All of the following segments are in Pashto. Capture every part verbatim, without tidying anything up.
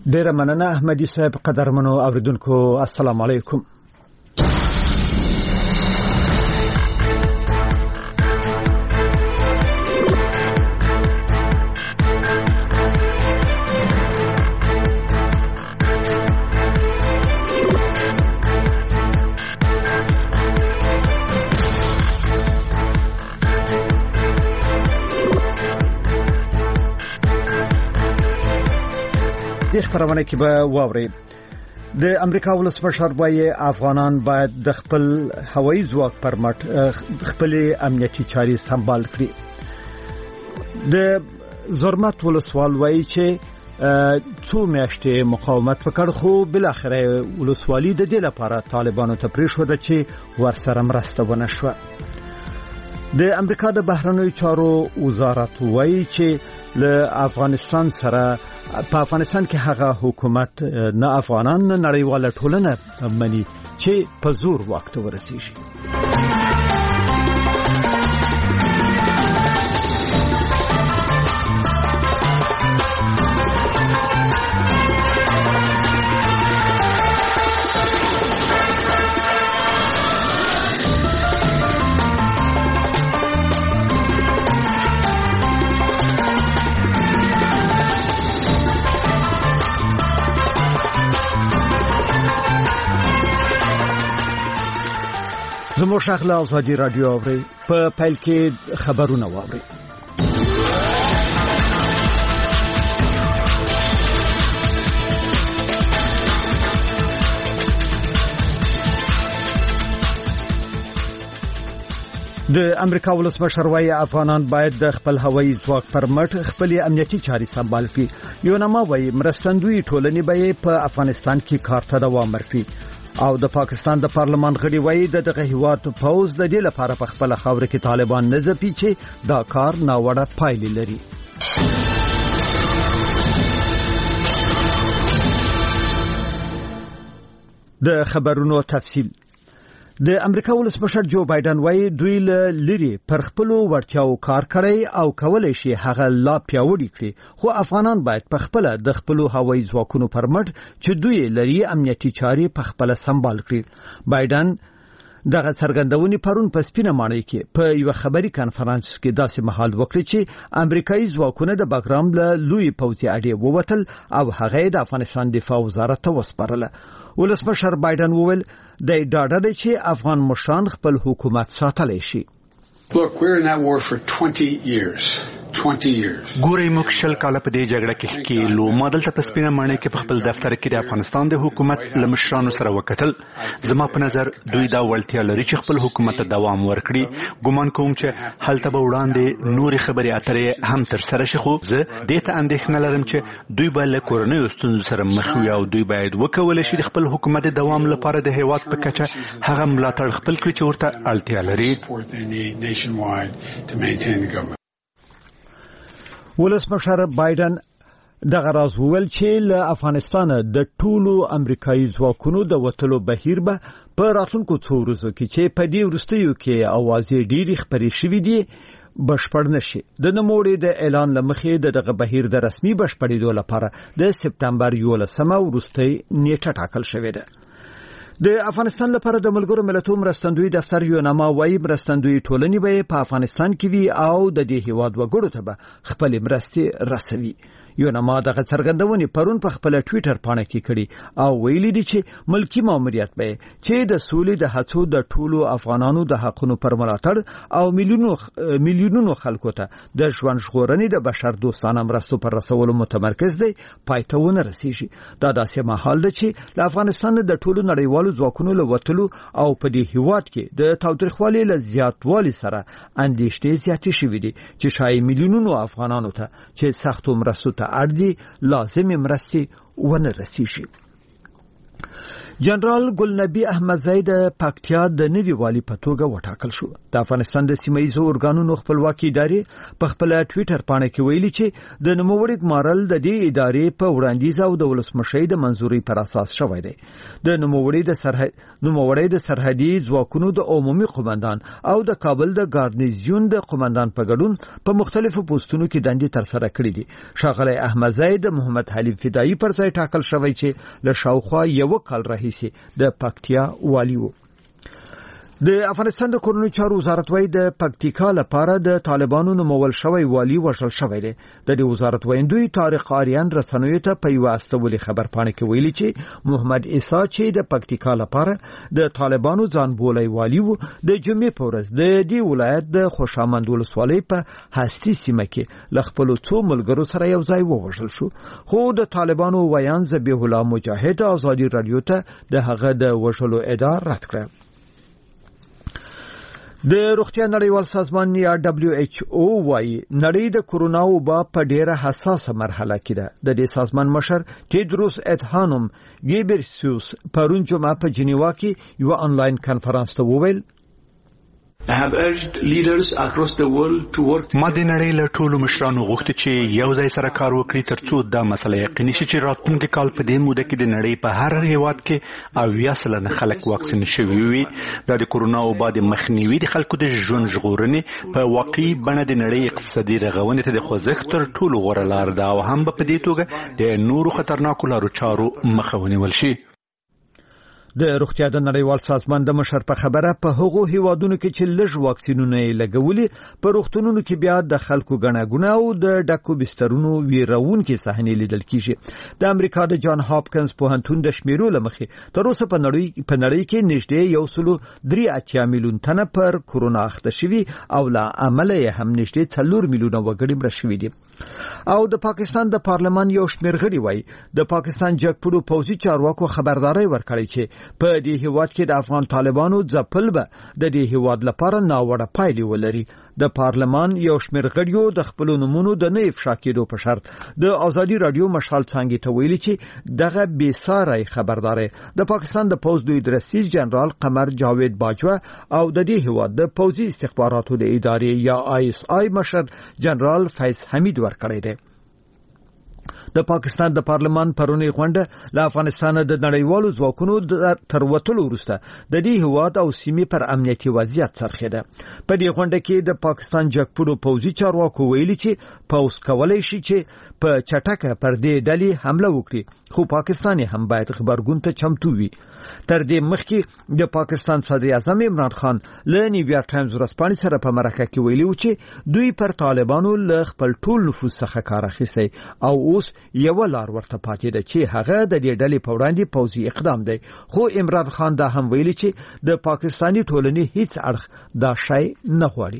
ډیره مننه احمدي صاحب. قدرمنو اوریدونکو السلام علیکم. د خبرونه کې به واوري د امریکا ولسمشر وايي افغانان باید د خپل هوایي ځواک پر مټ خپل امنیتي چارې سمبال کړي. د زرمت ولسوال وايي چې څو میاشتې مقاومت وکړ خو بل اخر ولسوالي د دې لپاره طالبانو ته پریښوده چې ورسره مرسته ونه شو. د امریکا د بهرنیو چارو وزارت وايي چې له افغانستان سره په افغانستان کې هغه حکومت نه افغانان نه نړیواله ټولنه مني چې په زور وخت ورسیږي. زموږ شغله ازادي رادیو اوري په پیل کې خبرونه واوري. د امریکا ولسمشر وايي افغانان باید د خپل هوایي ځواک پر مټ خپل امنیتي چارې سمبال کړي. یو نما وايي مرستندوی ټولنې به په افغانستان کې کار ته دوام ورکړي او د پاکستان د پارلمان غړي وايي دغه هیواد فوز د دې لپاره په خپل خاور کې طالبان نه ځپي چې دا کار ناوړه پایلې لري. د خبرونو تفصیل. د امریکا ولسمشر جو بایدن وايي دوی له لري پر خپل ورتیاو کار کوي او کولای شي هغه لا پیاوړی کړي خو افغانان باید په خپل د خپل هوایي ځواکونو پر مټ چې دوی لري امنیتي چارې په خپل سمبال کړي. بایدن دغه څرګندونې پرون په سپینه ماڼۍ کې په یو خبري کانفرنس کې داسې مهال وکړي چې امریکایي ځواکونه د بګرام له لوی پوځي اډې ووتل او هغه د افغانستان دفاع وزارت ته وسپارله. ولسمشر بایدن وویل د ډاډه دی چې افغان مشران خپل حکومت ساتلی شي. Look, we're in that war for twenty years. twenty years. ګورې موږ شل کاله په دې جګړه کې کېلو ما دلته په سپینه ماڼۍ کې په خپل دفتر کې د افغانستان د حکومت له مشرانو سره وکتل. زما په نظر دوی دا وړتیا لري چې خپل حکومت ته دوام ورکړي. ګومان کوم چې هلته به وړاندې نورې خبرې اترې هم تر سره شي خو زه دې ته اندېښنه لرم چې دوی به له کورنیو ستونزو سره مخ وي او دوی باید وکولی شي د خپل حکومت د دوام لپاره د هیواد په کچه هغه ملاتړ خپل کړي چې ورته اړتیا لري. ولسمشر بایدن دغه راز وویل چې له افغانستان د ټولو امریکایي ځواکونو د وټلو بهیر به په راتلونکو څو ورځو کې چې په دې وروستیو کې اوازې ډېری خبرې شوې دي بشپړ نشي. د نوموړي د اعلان لمخې دغه بهیر د رسمي بشپړېدو لپاره د سپتمبر یولسمه وروستۍ نیټه ټاکل شوې ده. د افغانستان لپاره د ملګرو ملتونو مرستندوی دفتر یو نامه وايي مرستندوی ټولنې به په افغانستان کې وي او د دې هیواد وګړو ته به خپل مرستې رسوي. یو نامه دغه څرګندونې پرون په خپل ټوئیټر پاڼه کې کړي او ویلي دي چې ملکی ماموریت به چې د سولې د هڅو د ټولو افغانانو د حقونو پر ملاتړ او میلیونونو میلیونونو خلکو ته د ژوند ژغورنې د بشر دوستانه مرستو پر رسولو متمرکز دی پایته ونه رسیږي. دا داسې مهال ده چې له افغانستان د ټولو نړیوالو ځواکونو له وتلو او په دې هیواد کې د تاوتریخوالي له زیاتوالي سره اندېښنې زیاتې شوې دي چې شاید میلیونونو افغانانو ته چې سختو مرستو ته اړ دي لازمي مرستې ونه رسیږي. جنرال ګلنبي احمدزی د پکتیا د نوي والي په توګه وټاکل شو. د افغانستان د سیمایي اورګانونو خپلواکي ادارې په خپل ټوئیټر پاڼه کې ویلي چې د نوموړي ګمارل د دې ادارې په وړاندیز او د ولسمشر د منځوري پر اساس شوی دی. د نوموړي د سرحد نوموړي د سرحدي ځواکونو د عمومي قومندان او د کابل د ګارنیزیون د قومندان په ګډون په مختلفو پوسټونو کې دندې تر سره کړې دي. ښاغلی احمدزی د محمد حلیف فدایي پر ځای ټاکل شوی چې له شاوخوا یو کال راهیسې د پکتیا والی وو. د افغانستان د کورنیو چارو وزارت وايي د پکتیکا لپاره د طالبانو نومول شوی والی وژل شوی دی. د دې وزارت ویندوی طارق آریان رسنیو ته په یو استولي خبر پاڼه کې ویلي چې محمد عیسی چې د پکتیکا لپاره د طالبانو ځان بولای والی وو د جمعې په ورځ د دې ولایت د خوشامند ولسوالۍ په هستی سیمه کې ل خپل څو ملګرو سره یو ځای ووژل شو. خو د طالبانو ویان ذبیح الله مجاهد ازادي رادیو ته د هغه د وژلو ادعا رد کړه. د روغتیا نړیوال سازمان یا دبليو ایچ او وايي نړۍ د کورونا وبا په ډیره حساسه مرحله کې ده. د دې سازمان مشر ټیدروس ادهانوم ګیبرسیوس پرون جمعه په جنیوا کې یو انلاین کانفرنس ته وویل I have urged leaders across the world to work. ما د نړۍ له ټولو مشرانو غوښتي چې یو ځای سره کار وکړي ترڅو دا مسله یقیني شي چې راتلونکي کال په دې موده کې د نړۍ په هر هیواد کې اویا سلنه خلک واکسین شوي وي. دا د کورونا وبا د مخنیوي د خلکو د ژوند ژغورنې په واقعي بڼه د نړۍ اقتصادي رغونې ته د خوځښت تر ټولو غوره لار ده او هم په دې توګه د نورو خطرناکو لارو چارو مخه ونیول شي. د روغتیا د نړیوال سازمان د مشر په خبره په هغو هیوادونو کې چې لږ واکسینونه لګولي په روغتونونو کې بیا د خلکو غناګونه او د ډکو بسترونو ویرون کې صحنې لیدل کیږي. د امریکا د جان هاپکینز پوهنتون د شمیرو لمخې تر اوسه په نړۍ په نړۍ کې نږدې یو سلو درې اتیا میلیون تنه پر کورونا اخته شوي او لا عمل یې هم نږدې څلور میلیونه وګړي مړه شوي دي. او د پاکستان د پارلمان یو شمېر غړي وایي د پاکستان جګپوړو پوځي چارواکو خبرداري ورکړې چې په دې هیواد کې د افغان طالبانو ځپل به د دې هیواد لپاره ناوړه پایلې ولري. د پارلمان یو شمېر غړیو د خپل نومونو د نه افشا کېدو په شرط د ازادي رادیو مشال څنګه ته ویلي چې دغه بې ساري خبرداري د پاکستان د پوز دوی رئیس جنرال قمر جاوید باجوا او د دې هیواد د پوزي استخباراتو د ادارې یا آی اس آی مشر جنرال فیض حمید ورکړی دی. د پاکستان د پارلمان پرونی غونډه له افغانستان د نړیوالو ځواکونو تر وټلو وروسته د دې هیواد او سیمې پر امنیتي وضعیت څرخېده. په دې غونډه کې د پاکستان جګپوړو پوځي چارواکو ویلي چې پوځ کولای شي چې په چټکه پر دې ډلې حمله وکړي خو پاکستان هم باید خبرګون ته چمتو وي. تر دې مخکې د پاکستان صدر اعظم عمران خان له نیویارک ټایمز ورځپاڼې سره په مرکه کې ویلي و چې دوی پر طالبانو له خپل ټول نفوذ څخه کار اخیستی او اوس یو لار ورته پاتې ده چې هغه د دې ډلې په وړاندې پوځي اقدام دی. خو عمران خان دا هم ویلي چې د پاکستاني ټولنې هیڅ اړخ دا شی نه غواړي.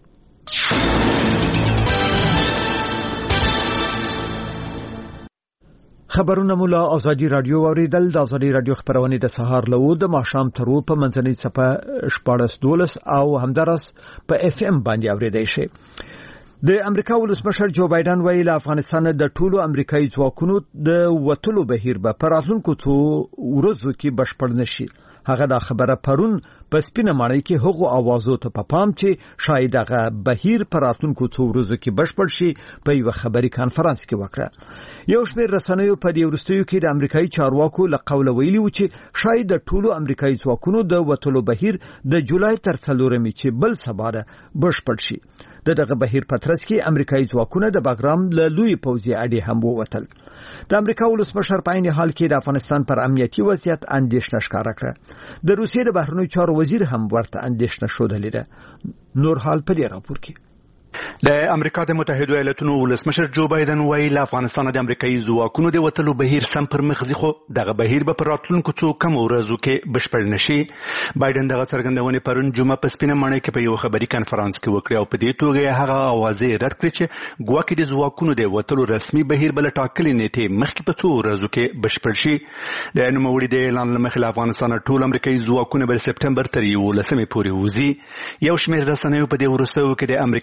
خبرونه مولا ازادي رادیو اوریدل. د ازادي رادیو خبرونه د سهار له د ماښام تر په منځنۍ صفه شپږ دولس او همدارس په اف ام باندې اوریدای شي. د امریکا ولسمشر جو بایدن ویلي له افغانستان د ټولو امریکایي ځواکونو د وټلو بهیر به پر راتلونکو څو ورځو کې بشپړ نشي. هغه دا خبره پرون په سپینه ماڼۍ کې هغو اوازو ته په پام چې شاید هغه بهیر پر راتلونکو څو ورځو کې بشپړ شي په یو خبري کانفرنس کې وکړه. یو شمېر رسنیو په دې وروستیو کې د امریکایي چارواکو له قوله ویلي و چې شاید د ټولو امریکایي ځواکونو د وټلو بهیر د جولای تر څلورمې چې بل سبا ده بشپړ شي. د دغه بهیر په ترڅ کې امریکایي ځواکونه د باګرام له لوی پوځي اډې هم ووتل. د امریکا ولسمشر په عین حال کې د افغانستان پر امنیتي وضعیت اندېښنه ښکاره کړه. د روسیې د بهرنیو چارو وزیر هم ورته اندېښنه ښودلې ده. نور حال په دې راپور کې د امریکا د متحده ایالاتونو ولسمشر جو بایدن ویلي له افغانستان د امریکایي ځواکونو د وټلو بهیر سم پر مخ ځي خو دغه بهیر به پر راتلونکو څو کم ورځو کې بشپړ نشي. بایدن دغه څرګندونه پرون جمعه په سپینه ماڼۍ کې په یو خبري کانفرنس کې وکړه او په دې توګه هغه اوازې رد کړې چې ګواکې د ځواکونو د وټلو رسمي بهیر بل ټاکلې نیټه مخکې په څو ورځو کې بشپړ شي. د نوموړي د اعلان لمخې له افغانستان ټول امریکایي ځواکونه بل سپټمبر تر یولسمې پورې وځي. یو شمېر رسنیو په دې وروستیو کې د امریکایي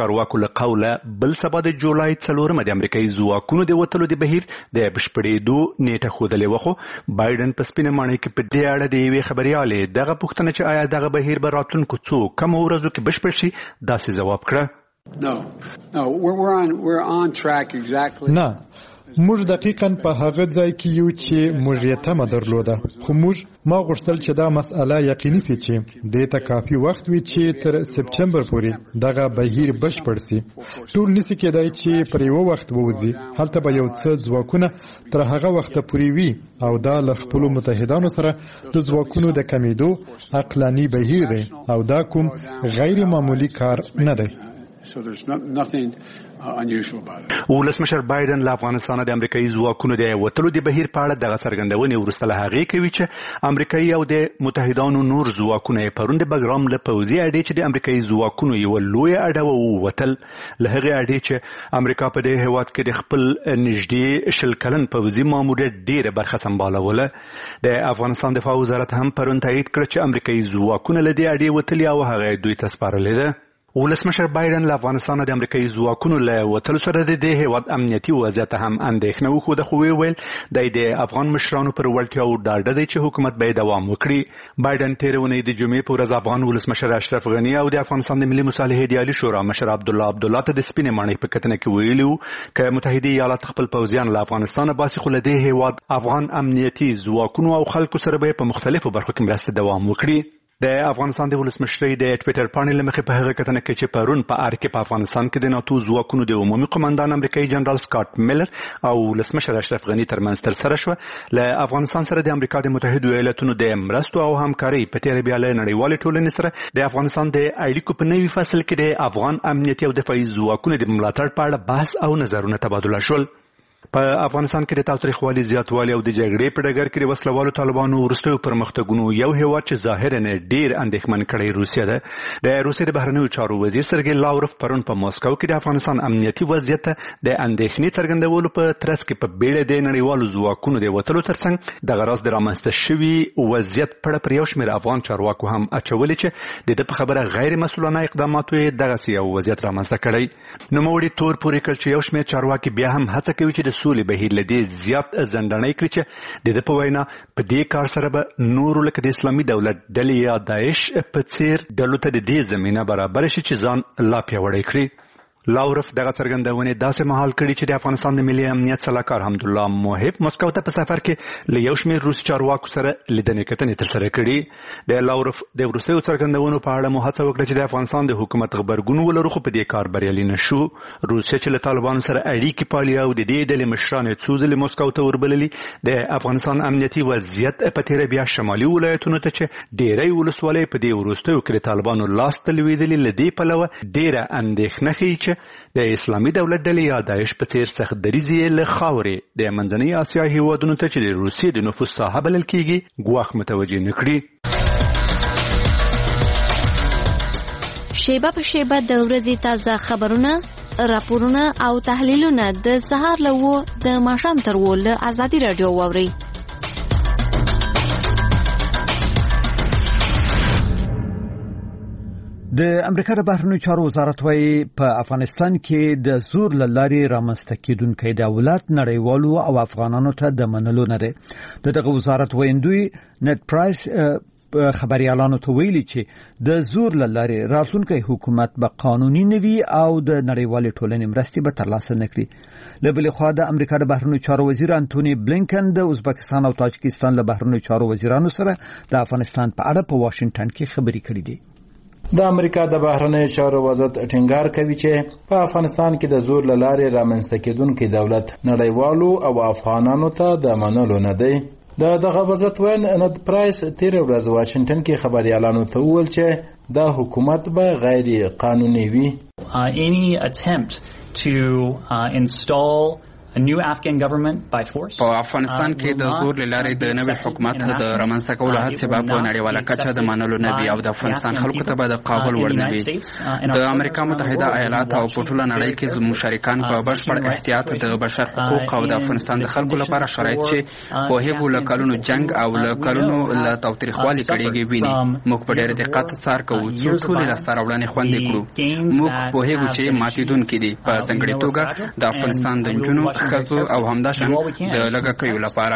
چارواکو له قوله بل سبا د جولای څلورمه د امریکایي ځواکونو د وتلو د بهیر د بشپړېدو نیټه ښودلې وه، خو بایډن په سپینه ماڼۍ کې په دې اړه د یوې خبریالې دغه پوښتنه چې آیا دغه بهیر به راتلونکو څو کمو ورځو کې بشپړ شي داسې ځواب کړه. No, no, we're, we're on we're on track exactly. نه موږ دقیقاً په هغه ځای کې یو چې موږ یې تمه درلوده، خو موږ ما غوښتل چې دا مسأله یقیني سي چې دې ته کافي وخت وي چې تر سپټمبر پورې دغه بهیر بشپړ سي. ټول نسي کېدای چې پر یو وخت ووځي، هلته به یو څه ځواکونه تر هغه وخته پورې وي او دا له خپلو متحدانو سره د ځواکونو د کمیدو عقلاني بهیر دی او دا کوم غیر معمولی کار نه دی. So there's not, nothing uh, unusual about it. ولسمشر بایدن له افغانستانه د امریکایي ځواکونو د وتلو د بهیر په اړه دغه څرګندونې وروسته له هغې کوي چې امریکایي او د متحدانو نور ځواکونه یې پرون د بګرام له پوځي اډې چې د امریکایي ځواکونو یوه لویه اډه ووتل، له هغې اډې چې امریکا په دې هېواد کې د خپل نږدې شل کلن پوځي ماموریت ډېره برخه سمبالوله. د افغانستان دفاع وزارت هم پرون تایید کړ چې امریکایي ځواکونه له دې اډې وتلي او هغه دوی ته سپارلې ده. ولسمشر بایدن له افغانستانه د امریکایي ځواکونو له وتلو سره د دې هېواد امنیتي وضعیت هم اندېښنه وښوده، خو ویې ویل دی د افغان مشرانو پر وړتیاو ډاډه دی چې حکومت به یې دوام وکړي. بایدن تېره اونۍ د جمعې په ورځ افغان ولسمشر اشرف غني او د افغانستان د ملي مصالحې د عالي شورا مشر عبدالله عبدالله ته د سپینې ماڼۍ په کتنه کې ویلي وو که متحده ایالات خپل پوځیان له افغانستانه باسي، خو له دې هېواد افغان امنیتي ځواکونو او خلکو سره به یې په مختلفو برخو کې مرسته دوام وکړي. د افغانستان د ولسمشرۍ د ټویټر پاڼې له مخې په هغه کتنه کې چې پرون په ار کې په افغانستان کې د ناتو ځواکونو د عمومي قماندان امریکایي جنرال سکاټ میلر او ولسمشر اشرف غني ترمنځ ترسره شوه. له افغانستان سره د امریکا د متحدو ایالتونو د مرستو او همکارۍ په تېره بیا له نړیوالې ټولنې سره د افغانستان د اړیکو په نوي فصل کې د افغان امنیتي او دفاعي ځواکونو د ملاتړ په اړه بحث او نظرونه تبادله شول. په افغانستان کې د تاوتریخوالي زیاتوالی او د جګړې په ډګر کې د وسلوالو طالبانو وروستیو پرمختګونو یو هېواد چې ظاهراً ډېر اندېښمن کړی روسیه ده. د روسیې د بهرنیو چارو وزیر سرګی لاوروف پرون په مسکو کې د افغانستان امنیتي وضعیت ته د اندېښنې څرګندولو په ترڅ کې په بیړه د نړیوالو ځواکونو د وتلو ترڅنګ دغه راز د رامنځته شوي وضعیت په اړه پر یو شمېر افغان چارواکو هم اچولې چې د ده په خبره غیر مسؤلانه اقداماتو یې دغسې یو وضعیت رامنځته کړی. نوموړي تور پورې کړ چې یو شمېر چارواکي بیا هم هڅه کوي چې د سولې بهیر له دې زیات ځنډنی کړي چې د ده په وینا په دې کار سره به نورو لکه د اسلامي دولت ډلې یا داعش په څېر ډلو ته د دې زمینه برابره شي چې ځان لا پیاوړی کړي. لاوروف دغه څرګندونې داسې مهال کړي چې د افغانستان د ملي امنیت سلاکار حمدالله محب مسکو ته په سفر کې له یو شمېر روسي چارواکو سره لیدنې کتنې ترسره کړي. د لاوروف د وروستیو څرګندونو په اړه مو هڅه وکړه چې د افغانستان د حکومت غبرګون ولرو، خو په دې کار بریالي نه شو. روسیه چې له طالبانو سره اړیکې پالي او د دې ډلې مشران یې څو ځلې مسکو ته وربللي، د افغانستان امنیتي وضعیت په تېره بیا شمالي ولایتونو ته چې ډېری ولسوالۍ په دې وروستیو کې د طالبانو لاس ته لوېدلي، له دې پلوه ډېره اندېښنه ښیي چې د اسلامي دولت ډلې یا داعش په څېر سخت دریځ یې له خاورې د منځنۍ اسیا هېوادونو ته چې د روسیې د نفوذ ساحه بلل کېږي ګواښ متوجه نه کړي. شیبه په شیبه د ورځې تازه خبرونه، راپورونه او تحلیلونه د سهار له اووه د ماښام تر اووه له ازادي راډیو واورئ. د امریکا د بهرنیو چارو وزارت وايي په افغانستان کې د زور له لارې رامنځته کېدونکی دولت نړیوالو او افغانانو ته د منلو نه دی. د دغه وزارت ویندوی نت پرایس خبريالانو ته ویلي چې د زور له لارې راتلونکی حکومت به قانوني نه وي او د نړیوالې ټولنې مرستې به ترلاسه نه کړي. له بلې خوا د امریکا د بهرنیو چارو وزیر انټوني بلینکن د ازبکستان او تاجکستان له بهرنیو چارو وزیرانو سره د افغانستان په اړه په واشنگټن کې خبرې کړې دي. د امریکا د بهرنیو چارو وزارت ټینګار کوي چې په افغانستان کې د زور له لارې رامنځته کېدونکی دولت نړیوالو او افغانانو ته د منلو نه دی. د دغه وزارت وین نت پرایس تېره ورځ واشنګټن کې خبريالانو ته وویل چې دا حکومت به غیر قانوني وي. Uh, any attempt to uh, install په افغانستان کې د زور لارې د نوي حکومت د رامنځته کولو هڅې به په نړیواله کچه د منلو نه وي او د افغانستان خلکو ته به د قبول وړ نه وي. د امریکا متحده ایالات او په ټوله نړۍ کې زموږ شریکان په بشپړ احتیاط د بشر حقوق او د افغانستان د خلکو لپاره شرایط چې پوهیږو له کلونو جنگ او له کلونو له تاوتریخوالي کړيږي ویني. موږ په ډېر دقت څار کوو چې ټول لاسته راوړنې خوندي کړو. موږ پوهیږو چې ماتیدونکي دي په ځانګړې توګه د افغانستان د نجونو، ښځو او همداشان د لږکیو لپاره.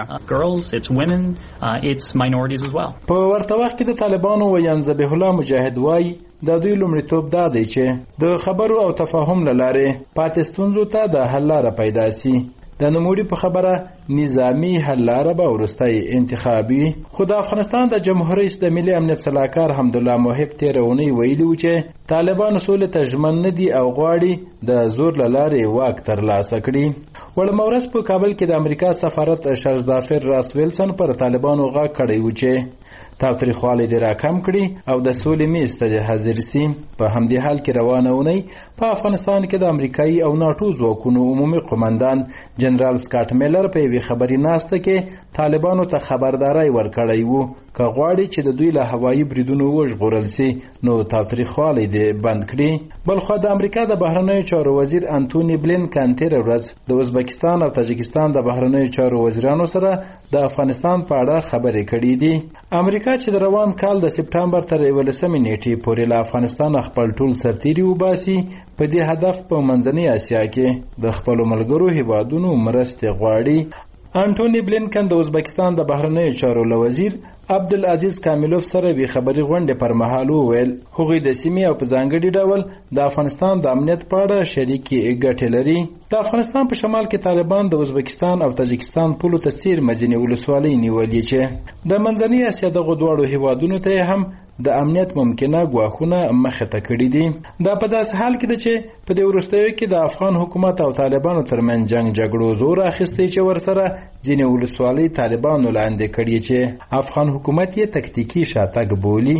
په ورته وخت کې د طالبانو ویان ذبیح الله مجاهد وایي د دوی لومړیتوب دا دی چې د خبرو او تفاهم له لارې پاتې ستونزو ته د حل لاره پیدا سي. د نوموړي په خبره نظامی حل لاره به وروستی انتخابي. خو د افغانستان د جمهور رئیس د ملي امنیت سلاکار حمدالله محب تېره اونۍ ویلي و چې طالبانو سولې ته ژمن نه دي او غواړي د زور له لارې واک ترلاسه کړي. وړمه ورځ په کابل کې د امریکا سفارت شرزدافر راس ویلسن پر طالبانو غږ کړی و چې تاوتریخوالی دې راکم کړي او د سولې میز ته دې حاضر سي. په همدې حال کې روانه اونۍ په افغانستان کې د امریکایي او ناټو ځواکونو عمومي قومندان جنرال سکاټ میلر په یوې خبري ناسته کې طالبانو ته خبرداری ورکړی و که غواړي چې د دوی له هوایي بریدونو وژغورل سي نو تاوتریخوالی دې بند کړي. بلخوا د امریکا د بهرنیو چارو وزیر انټونی بلینکن تېره ورځ د ازبکستان او تاجکستان د بهرنیو چارو وزیرانو سره د افغانستان په اړه خبرې کړې دي. امریکا چې د روان کال د سپټمبر تر یولسمې نیټې پورې له افغانستان خپل ټول سرتیري وباسي په دې هدف په منځنۍ اسیا کې د خپلو ملګرو هیوادونو مرستې غواړي. انټونی بلینکن د ازبکستان د بهرنیو چارو له وزیر عبدالعزیز کاملوف سره وی خبري غونډه پر مهال وویل هغوی د سیمې او په ځانګړي ډول د افغانستان د امنیت په اړه شریکې ګټې لري. د افغانستان په شمال کې طالبان د ازبکستان او تاجکستان پولو ته څیر مدینې ولسوالۍ نیولې چې د منځنۍ اسیا دغو دواړو هیوادونو ته هم د امنیت ممکنه ګواښونه مخه ته کړي دي. دا په داسې حال کې ده چې په دې وروستیو کې د افغان حکومت او طالبانو ترمنځ جنگ جګړو زور اخیستی چې ورسره ځینې ولسوالۍ طالبانو لاندې کړي چې افغان حکومت یې تکتیکي شاتګ بولي.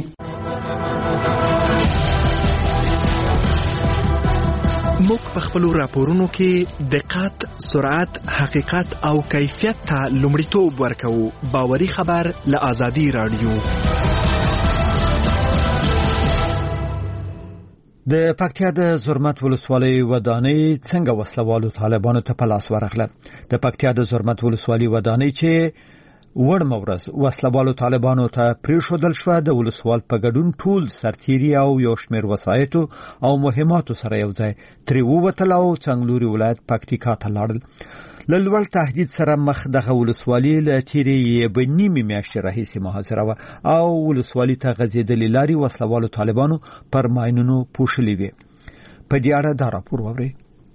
موږ په خپلو راپورونو کې دقت، سرعت، حقیقت او کیفیت ته لومړیتوب ورکوو. باوري خبر له آزادي رادیو. د پکتیا د زرمت ولسوالۍ ودانۍ څنګه وسلوالو طالبانو ته په لاس ورغله؟ د پکتیا د زرمت ولسوالۍ ودانۍ چې وړمه ورځ وسلوالو طالبانو ته پرېښودل شوه د ولسوال په ګډون ټول سرتیري او یو شمېر وسایطو او مهماتو سره یو ځای ترې ووتل او څنګلوري ولایت پکتیکا ته لاړل. له لوړ تهدید سره مخ دغه ولسوالي له تیرې یوې نیمې میاشتې راهیسې محاصره وه او ولسوالي ته غځېدلې لارې وسلوالو طالبانو پر ماینونو پوښلې وې. په دې اړه دا راپور واورئ.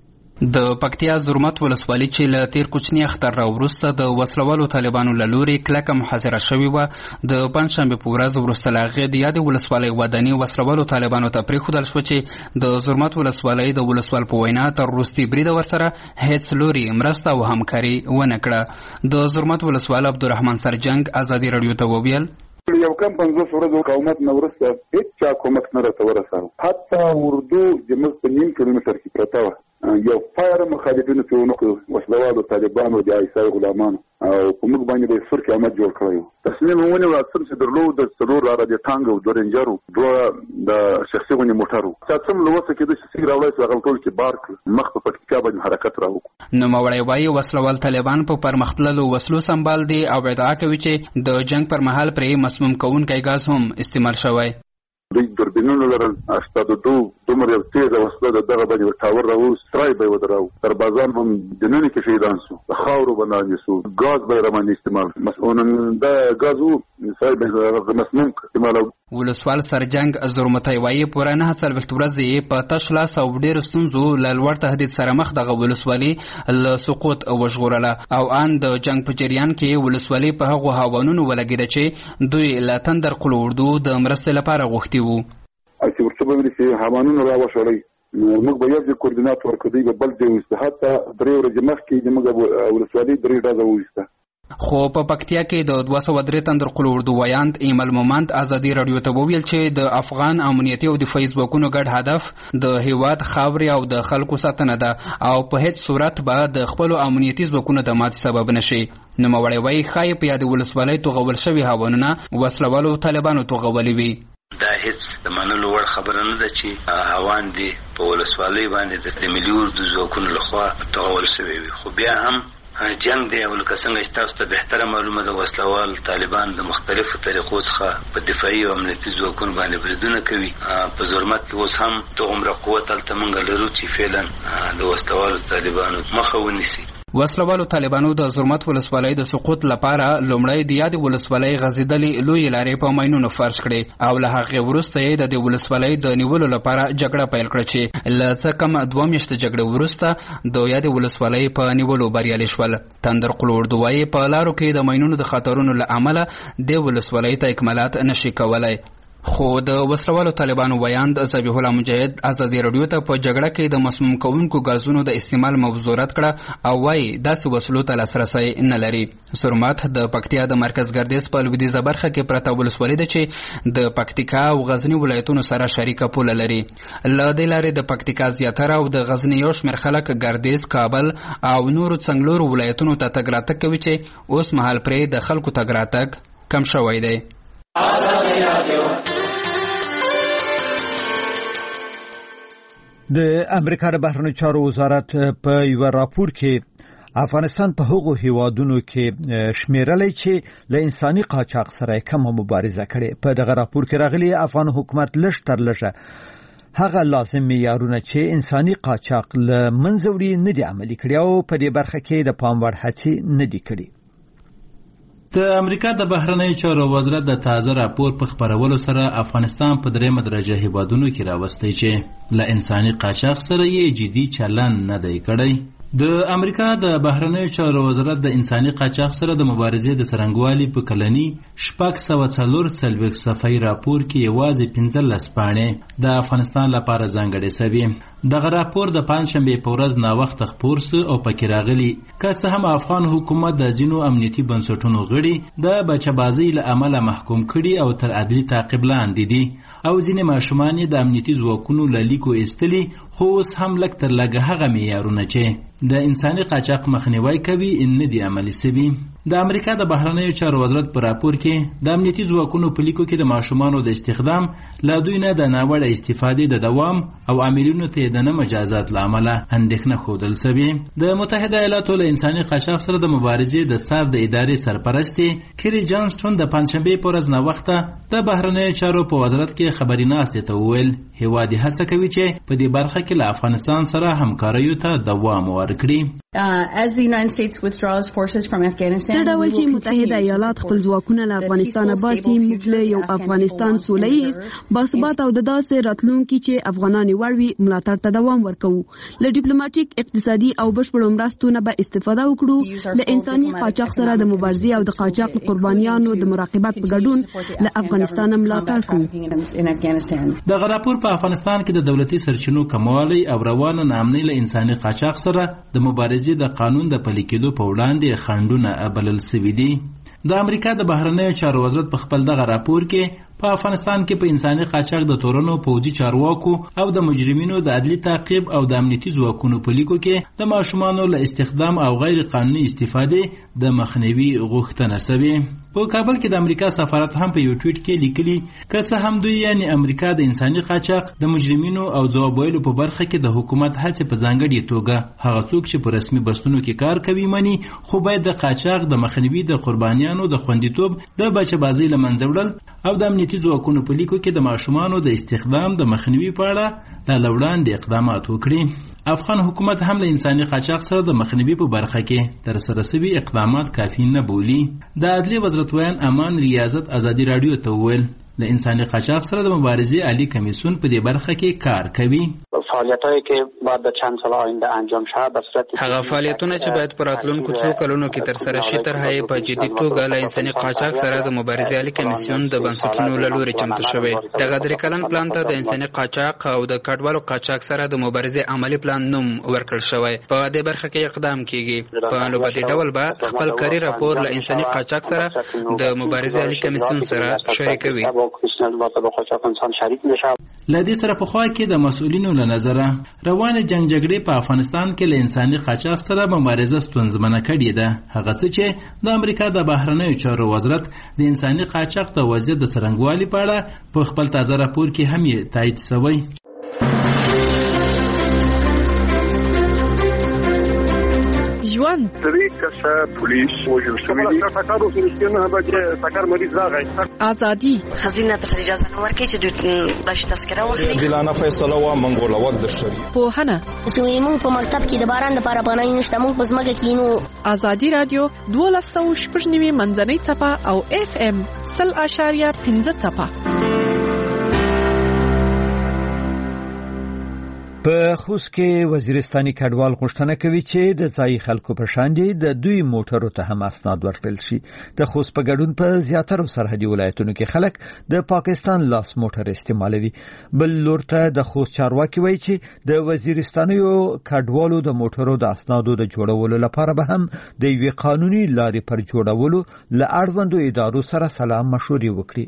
د پکتیا زرمت ولسوالي چې له تیر کوچني اختر راوروسته د وسلوالو طالبانو له لوري کلکه محاصره شوې وه. د پنجشنبې په ورځ وروسته له هغې د یادې ولسوالۍ ودانۍ وسلوالو طالبانو ته پرېښودل شوه چې د زرمت ولسوالۍ د ولسوال په وینا تر وروستي بریده ورسره هېڅ لوري مرسته او همکاري ونه کړه. د زرمت ولسوال عبدالرحمن سرجنګ ازادي راډیو ته وویل یو کم پنځوس ورځو مقاومت نه وروسته هېڅ چا کومک نه راته ورساوه. حتی اردو زموږ په نیم کیلومتر کې پرته وه. یو فایر مخالفینو چې ونه کړو وسلوالو طالبانو د عیسای غلامانو او په موږ باندې د سور قیامت جوړ کړی و. تصمیم ونیو اصل چې درلود د څلور لاره د ټانګ او دوه رینجرو دوه د شخصي غونې موټرو څه له وسه کېده چې سیګ راوړی چې هغه ټول کې بار کړ مخ په پکتیکا باندې حرکت راوکړو. نوموړی وایي وسلوال طالبان په پرمختللو وسلو سمبال دي او ادعا کوي چې د جنگ پر مهال پرې مسموم کوونکی ګاز هم استعمال شوی. دوی دوربینونه لرل اشتاد دو دومره یو تیزه وسله د دغه باندې ټاور راوست ترای به ودراو سربازان هم دننه کې شهیدان شو خاورو باندې شو ګاز به رمانه استعمال مسؤلن دا غازو صاحب مسموم استعمال. ولسوال سرجنګ زرمتای وایي پوره نه څلوېښت ورځې په تش لاس او ډېرو ستونزو له لوړ تهدید سره مخ دغه ولسوالي له سقوط وژغورله او ان د جنگ په جریان کې ولسوالي په هغو هاوانونو ولګېده چې دوی له تندر قل اردو د مرستې لپاره غوښتي وو. چې ورته به ویل چې هاوانونه راوشړئ موږ به یو ځای کوردینات ورکړو دوی به بل ځای وویسته. حتی درې ورځې مخکې زموږ ولسوالي درې ډزه وویسته خو په پکتیا کې د دوه سوه درې تندر قلو اردو ویاند ایمل مومند ازادي رادیو ته وویل چې د افغان امنیتي او دفاعي ځواکونو ګډ هدف د هیواد خاورې او د خلکو ساتنه ده او په هیڅ صورت به د خپلو امنیتي ځواکونو د ماتې سبب نشي. نوموړی وایي ښایي په یادې ولسوالۍ توغول شوي هاونونه وسلوالو طالبانو توغولي وي. دا هیڅ د منلو وړ خبره نه ده چې هاوان دي په ولسوالۍ باندې د ملي اردو ځواکونو لخوا توغول شوي وي. خو بیا هم جنگ دی او لکه څنګه چې تاسو ته بهتره معلومه ده وسلوال طالبان د مختلفو طریقو څخه په دفاعي او امنیتي ځواکونو باندې بریدونه کوي. په زرمت کې اوس هم دومره قوت هلته موږ لرو چې فعلا د وسلوالو طالبانو مخه ونیسي. وسلوالو طالبانو د زرمت ولسوالۍ د سقوط لپاره لومړی د یادې ولسوالۍ غځېدلې لویې لارې په ماینونو فرش کړې او له هغې وروسته یې د دې ولسوالۍ د نیولو لپاره جګړه پیل کړه چې له څه کم دوه میاشتې جګړې وروسته د یادې ولسوالۍ په نیولو بریالي شول. تندر قلو اردو وایي په لارو کې د ماینونو د خطرونو له امله دې ولسوالۍ ته اکمالات نشي کولی. خو د وسلوالو طالبانو ویاند ذبیح الله مجاهد ازادي رادیو ته په جګړه کې د مسموم کوونکو غازونو د استعمال موضوع رد کړه او وایي داسې وسلو ته لاسرسی نه لري. زرمت د پکتیا د مرکز ګردیز په لویدیځه برخه کې پرته ولسوالي ده چې د پکتیکا او غزنی ولایتونو سره شریکه پوله لري. له دې لارې د پکتیکا زیاتره او د غزنی یو شمېر خلک ګردیز، کابل او نورو څنګلورو ولایتونو ته تګ راتګ کوي چې اوس مهال پرې د خلکو تګ راتګ کم شوی دی. د امریکا د بهرنیو چارو وزارت په یو راپور کې افغانستان په هغو هیوادونو کې شمیرلی چې له انساني قاچاق سره کومه مبارزه کړې. په دغه راپور کې راغلي افغان حکومت لږ تر لږه هغه لازم معیارونه چې انساني قاچاق له منځه وړي نه دي عملي کړي او په دې برخه کې د پام وړ هڅې نه دي کړي. د امریکا د بهرنیو چارو وزارت د تازه راپور په خپرولو سره افغانستان په دریمه درجه هیوادونو کې راوستی چې له انساني قاچاق سره یې جدي چلن نه دی کړی. د امریکا د بهرنیو چارو وزارت د انساني قاچاق سره د مبارزې د څرنګوالي په کلني شپږ سوه څلور څلوېښت صفحې راپور کې یوازې پنځلس پاڼې د افغانستان لپاره ځانګړې سوي. دغه راپور د پنجشنبې په ورځ ناوخته خپور سو او پکې راغلي که څه هم افغان حکومت د ځینو امنیتي بنسټونو غړي د بچه‌بازۍ له امله محکوم کړي او تر عدلي تعقیب لاندې دي او ځینې ماشومان یې د امنیتي ځواکونو له لیکو ایستلي، خو اوس هم لږ تر لږه هغه معیارونه چې د انساني قاچاق مخنیوي کوي نه دي عملي سوي. د امریکا د بهرنیو چارو وزارت په راپور کې د امنیتي ځواکونو په لیکو کې د ماشومانو د استخدام له دوی نه د ناوړه استفادې د دوام او عاملینو ته د نه مجازات له امله اندېښنه ښودل سوي. د متحده ایالاتو له انساني قاچاق سره د مبارزې د څار د ادارې سرپرستې کیری جانسټون د پنجشنبې په ورځ ناوخته د بهرنیو چارو په وزارت کې خبري ناستې ته وویل هیواد یې هڅه کوي چې په دې برخه کې له افغانستان سره همکاریو ته دوام ورکړي. څه ډول چې متحده ایالات خپل ځواکونه له افغانستانه باسي، موږ له یو افغانستان سوله ییز باثبات او د داسې راتلونکي چې افغانان وړ وي ملاتړ ته دوام ورکوو. له ډیپلوماټیک، اقتصادي او بشپړو مرستو نه به استفاده وکړو. له انساني قاچاق سره د مبارزې او د قاچاق قربانیانو د مراقبت په ګډون له افغانستان ملاتړ کوو. دغه راپور په افغانستان کې د دولتي سرچینو کموالی او روانه ناامنۍ له انساني قاچاق سره د مبارزې د قانون د پلي کېدو په وړاندې خنډونه بلل سوي دي. د امریکا د بهرنیو چارو وزارت په خپل دغه راپور کې په افغانستان کې په انساني قاچاق د تورنو، پوځي چارواکو او د مجرمینو د عدلي تعقیب او د امنیتي ځواکونو په لیکو کې د ماشومانو له استخدام او غیر قانوني استفادې د مخنیوي غوښتنه سوې. په کابل کې د امریکا سفارت هم په یو ټویټ کې لیکلي که څه هم دوی یعنی امریکا د انساني قاچاق د مجرمینو او ځواب ویلو په برخه کې د حکومت هڅې په ځانګړې توګه هغه څوک چې په رسمي بستونو کې کار کوي مني، خو باید د قاچاق د مخنیوي، د قربانیانو د خوندیتوب، د بچه‌بازۍ له منځه وړل او د امنیتي ځواکونو په لیکو کې د ماشومانو د استخدام د مخنیوي په اړه له وړاندې اقدامات وکړي. افغان حکومت هم له انساني قاچاق سره د مخنیوي په برخه کې ترسره شوي اقدامات کافي نه بولي. د عدلي وزارت ویان امان ریاضت ازادي رادیو ته وویل له انساني قاچاق سره د مبارزې عالی کمیسیون په دې برخه کې کار کوي. فعالیتایی که باید در چند سال آینده انجام شود به صورت هغه فعالیتونه چې باید پر راتلونکو څو کلونو کې ترسره شي تر هغه په جدي توګه له انساني قاچاق سره د مبارزې عالی کمیسیون د بنسټونو له لوري چمتو شوی. دغه درې کلن پلان ته د انساني قاچاق او د کډوالو قاچاق سره د مبارزې عملی پلان نوم ورکړل شوی. په دې برخه کې اقدام کیږي. په نوبتي ډول به خپل کاري راپور له انساني قاچاق سره د مبارزې عالی کمیسیون سره شریکوي. لدې سره په خوا کې د مسؤلینو له نظره روانه جنگ جګړې په افغانستان کې له انساني قاچاق سره مبارزه ستونزمنه کړې ده. هغه څه چې د امریکا د بهرنیو چارو وزارت د انساني قاچاق د وضعیت د څرنګوالي په اړه په خپل تازه راپور کې هم یې تایید شوی. ژوند درې کسه پولیس وژل شوي دي. ټکر وسو نه به چې ټکر مریض راغی. ازادي خزینه ته اجازه نه ورکړي چې د بش تذکره واخلي. دلانه فیصله وا منګول وخت د شری. پوهنه چې موږ په مکتب کې د باران لپاره پناه نشته، موږ په ځمکه کې نو. ازادي رادیو دولس سوه شپږ نوي منځنۍ څپه او اف ام سل اشاریه پنځه څپه. په خوست کې وزیرستاني کډوال غوښتنه کوي چې د ځایي خلکو په شان دي د دوی موټرو ته هم اسناد ورکړل شي. د خوست په ګډون په زیاتره سرحدي ولایتونو کې خلک د پاکستان لاس موټر استعمالوي. بل لور ته د خوست چارواکي وایي چې د وزیرستانیو کډوالو د موټرو د اسنادو د جوړولو لپاره به هم د یوې قانوني لارې پر جوړولو له اړوندو ادارو سره سلام مشورې وکړي.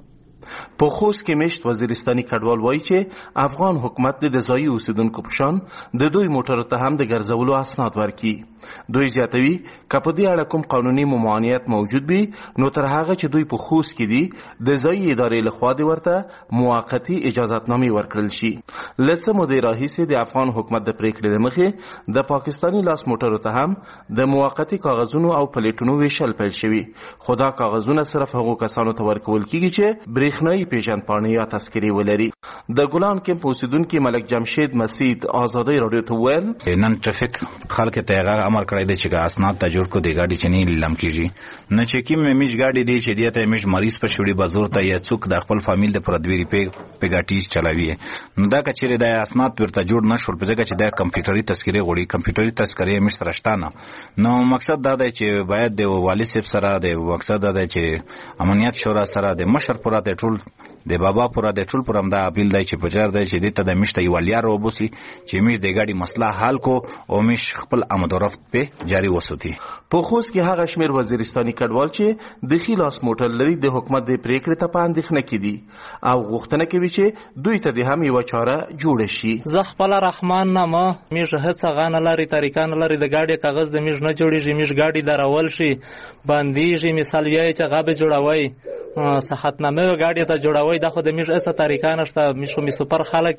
په خوست کې مشت وزیرستاني کډوال وایي چې افغان حکومت د ځایي اوسیدونکو په شان د دوی موټرو ته هم د ګرځولو اسناد ورکړي. دوی زیاتوي که په دې اړه کوم قانوني ممانعت موجود وي نو تر هغه چې دوی په خوست کې دي د ځایي ادارې لخوا دې ورته موقتي اجازتنامې ورکړل شي. له څه مودې راهیسې د افغان حکومت د پریکړې له مخې د پاکستاني لاس موټرو ته هم د موقتي کاغذونو او پلیټونو ویشل پیل شوي، خو دا کاغذونه صرف هغو کسانو ته ورکول کیږي چې برېښنایي پیژندپاڼې یا تذکرې ولري. د ګلان کمپ اوسیدونکي ملک جمشید مسید آزادۍ راډیو ته وویل نن ټرافیک خلک ته هغه امر کړی دی چې اسناد ته جوړ کو دی ګاډي چې نه لیلام کیږي نه چې کیم میش ګاډي دی چې دیته میش مریض په شوړي بازور ته یا څوک د خپل فامیل د پردویری په پیګاټیز چلاوي. نو دا کچېره د اسناد ورته جوړ نشول په ځکه چې د کمپیوټري تذکرې غوړي کمپیوټري تذکرې مش سرشتانه. نو مقصد دا دی چې باید د والي صاحب سره د مقصد دا دی چې امنیت شورا سره د مشر پورا د ټول د بابا پورا د ټول پرم دا اپیل دی چې پجار دی چې دته د مشته یوالیار وبوسي چې مش د ګاډي مسله حل کو او مش خپل آمد و رفت په جاری وساتي. په خوست کې هغه شمیر وزیرستاني کډوال چې د خلاص موټر لري د حکومت د پریکړې ته پاندښنه کړي او غوښتنه کوي چې دوی ته د هم یو چاره جوړ شي. زه خپل رحمان نامه میژ هڅه غانه لري طریقان لري د ګاډي کاغذ د میژ نه جوړیږي، میژ ګاډي درول شي باندېږي. مثال یې چې غابه جوړوي صحتنامه ګاډي ته جوړوي، دا خو د میژ اسه طریقه نشته. میژ خو می سپر خلک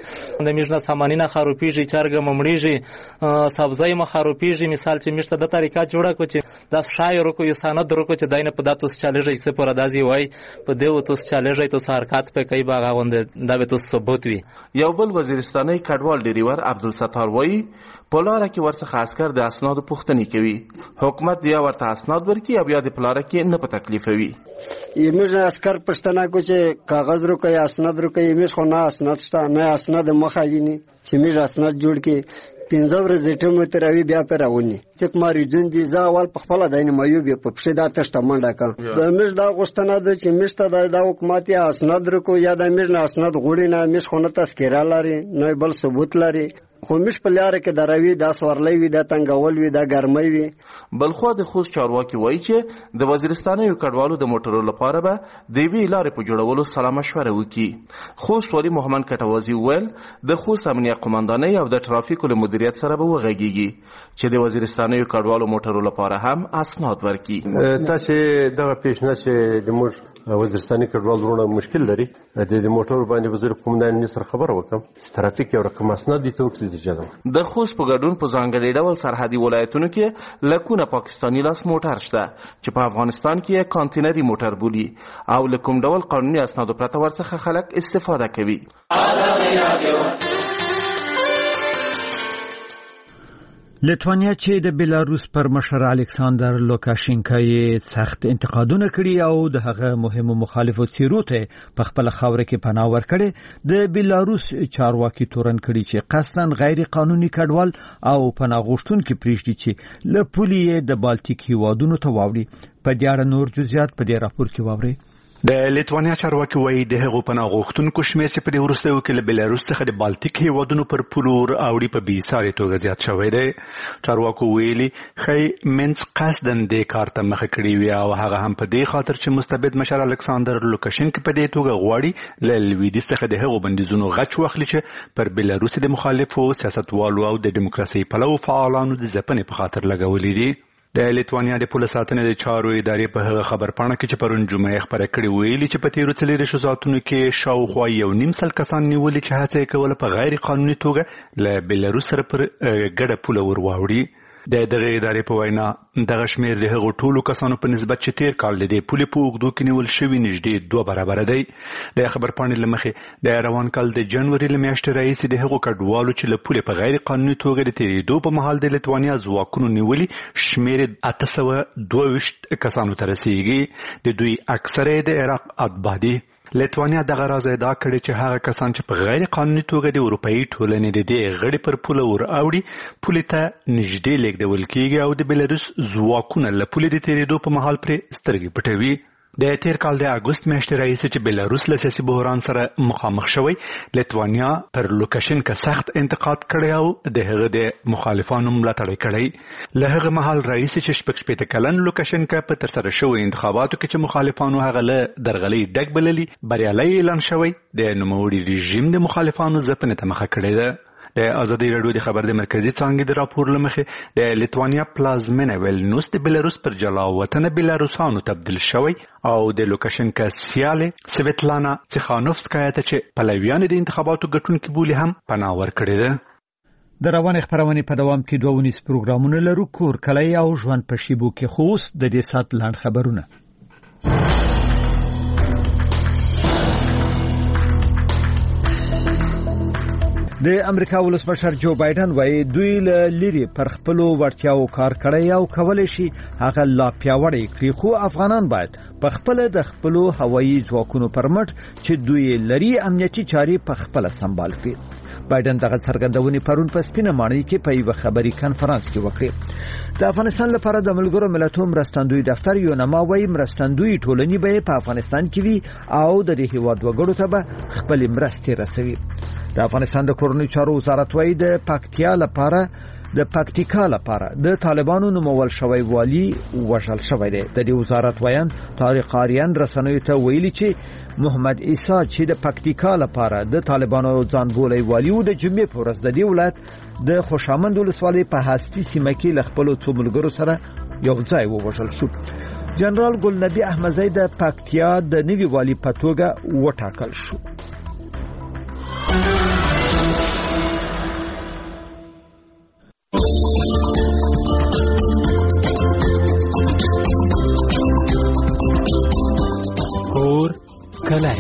د میژ نه سامانینه خروپیږي، چرګ ممړیږي، سبزی مخروپیږي. مثال چې میژ ته د طریقه جوړه کو چې دا شاعر کو یو سند ورکو چې داینه په داتوس چالهږي څه پر دازي وای په دیو توس چالهږي تو حرکت په کوي باغ غوند دا به تو ثبوت وي. یو بل وزیرستاني کډوال ډریور عبدالستار وای په لار کې ورڅخه عسكر د اسناد پوښتنه کوي، حکومت یا ورته اسناد ورکي او بیا د پلار کې نه په تکلیفوي. یمش عسكر پښتنه کو چې کاغذ رو کوي اسناد رو کوي، یمش خو نه اسناد شته نه اسناد مخایني چې میژ اسناد جوړ کې پنځه ورځې ټیم ته راوي بیا پر راونی چې ماري جون دي ځا اول په خپل داینه مایو بیا په پښه دا تشته منډه کا د میژ دا غوښتنه ده چې میژ ته د حکومت یا اسناد رو کو یا د میژ نه اسناد غوړي نه میژ خو نه تذکره لري نه بل ثبوت لري، خو مش په لاره کې دروي دا سورلې وي دا تنګول وي دا ګرمي وي. بلخو د خوست چارواکي وایي چې د وزیرستاني کډوالو د موټرو لپاره به د وی لارې په جوړولو سلا مشوره وکړي. خوست ولي محمد کټوازي ویل د خوست امنیت قومندانۍ او د ترافیکو له مدیریت سره به وغږیږي چې د وزیرستاني کډوالو موټرو لپاره هم اسناد ورکړي. تاسو دغه پیشنهاد چې د موږ وزیرستاني کډوال ورونه مشکل لري د دې موټرو باندې وزیر قومندان سره خبر وکم ترافیک یو رقم اسناد دي ته د خوست په ګډون په ځانګړي ډول سرحدي ولایتونو کې لکونه پاکستاني لاس موټر شته چې په افغانستان کې کانتینري موټر بولي او لکوم ډول قانوني اسنادو پرته ورڅخه خلک استفاده کوي. لیتوانیا چې د بیلاروس پر مشر الکساندر لوکاشینکا یې سخت انتقادونه کړي او د هغه مهمو مخالفو څیرو ته په خپل خاوره کې پناه ورکړي، د بیلاروس چارواکي تورن کړي چې قصداً غیر قانوني کډوال او پناه غوښتونکي پریږدي چې له پولې د بالټیک هیوادونو ته واوړي. په دې اړه نور جزئیات په دې راپور کې واورئ. د لیتوانیا چارواکي وایي د هغو پناه غوښتونکو شمېر چې په دې وروستیو کې له بیلاروس څخه د بالټیک هیوادونو پر پولو ور اوړي په بې ساري توګه زیات شوی دی. چارواکو ویلي ښایي منځ قصداً دې کار ته مخه کړې وي او هغه هم په دې خاطر چې مستبد مشر الکساندر لوکاشینکا په دې توګه غواړي له لویدیځ څخه د هغو بندیزونو غچ واخلي چې پر بیلاروس د مخالفو سیاستوالو او د دیموکراسۍ پلوو فعالانو د ځپنې په خاطر لګولي دي. د لیتوانیا د پوله ساتنې د چارو ادارې په هغه خبرپاڼه کې چې پرون جمعه خبره کړې ویلي چې په تیرو څلېرویشتو ساعتونو کې شاوخوا یو نیم سل کسان نیولي چې هڅه یې کوله په غیر قانوني توګه له بیلاروس سره پر ګډه پوله ور واوړي. د دغه ادارې په وینا دغه شمېر د هغو ټولو کسانو په نسبت چې تیر کال د دې پولې په اوږدو کې نیول شوي نږدې دوه برابره دی. د خبرپاڼې له مخې د روان کال د جنوري له میاشتې راهیسې د هغو کډوالو چې له پولې په غیر قانوني توګه د تیرېدو په مهال د لیتوانیا ځواکونو نیولي شمېر اته سوه دوه ویشت کسانو ته رسیږي. د دوی اکثره د عراق اتباع دي. لیتوانیا دغه راز ادعا کړې چې هغه کسان چې په غیر قانوني توګه د اروپایي ټولنې د دې غړي پر پوله ور اوړي پولې ته نږدې لیږدول کیږي او د بیلاروس ځواکونه له پولې د تیرېدو په مهال پرې سترګې پټوي. د تیر کال د اګوست میاشتې راهیسې چې بیلاروس له سیاسي بحران سره مخامخ شوی، لیتوانیا پر لوکاشینکا سخت انتقاد کړی او د هغه د مخالفانو ملاتړ کړی. له هغه مهال راهیسې چې شپږ شپېته کلن لوکاشینکا په ترسره شوی انتخاباتو کې چې مخالفانو هغه له درغلۍ ډک بللي بریالی اعلان شوی، د نوموړي رژیم د مخالفانو ځپنې ته مخه کړې ده. د ازادي راډیو د خبر د مرکزي څانګې د راپور له مخې د لیتوانیا پلازمینه ویلنوس د بیلاروس پر جلا وطنه بیلاروسانو تبدیل شوی او د لوکاشینکا سیالې سویتلانا تیخانوفسکایا ته چې پلویان د انتخاباتو ګټونکي بولي هم پناه ورکړې ده. د روانې خپرونې په دوام کې دوه ونیز پروګرامونه لرو، کور کلی او ژوند په شیبو کې. خو اوس د دې ساعت لاند خبرونه. د امریکا ولسمشر جو بایدن وایي دوی له لري پر خپلو وړتیاو کار کړی او کولی شي هغه لا پیاوړی کړي، خو افغانان باید په خپل د خپلو هوایي ځواکونو پر مټ چې دوی لري امنیتي چارې په خپل سمبال کړي. بایدن دغه څرګندونې پرون په سپینه ماڼۍ کې په یوه خبري کنفرانس کې وکړې. د افغانستان لپاره د ملګرو ملتونو مرستندوی دفتر یونما وایي مرستندوی ټولنې به په افغانستان کې وي او د دې هیواد وګړو ته به خپل مرستې رسوي. د افغانستان د کورنیو چارو وزارت وایي د پکتیا لپاره د پکتیکا لپاره د طالبانو نومول شوی والی وژل شوی دی. د دې وزارت وایان طارق آریان رسنیو ته ویلي چې محمد عیسی چې د پکتیکا لپاره د طالبانو ځان بولی والی و د جمعې په ورځ د دې ولایت د خوشامند ولسوالۍ په هستی سیمه کې له خپلو څو ملګرو سره یو ځای ووژل شو. جنرال ګلنبي احمدزی د پکتیا د نوي والی په توګه وټاکل شو. کور کلی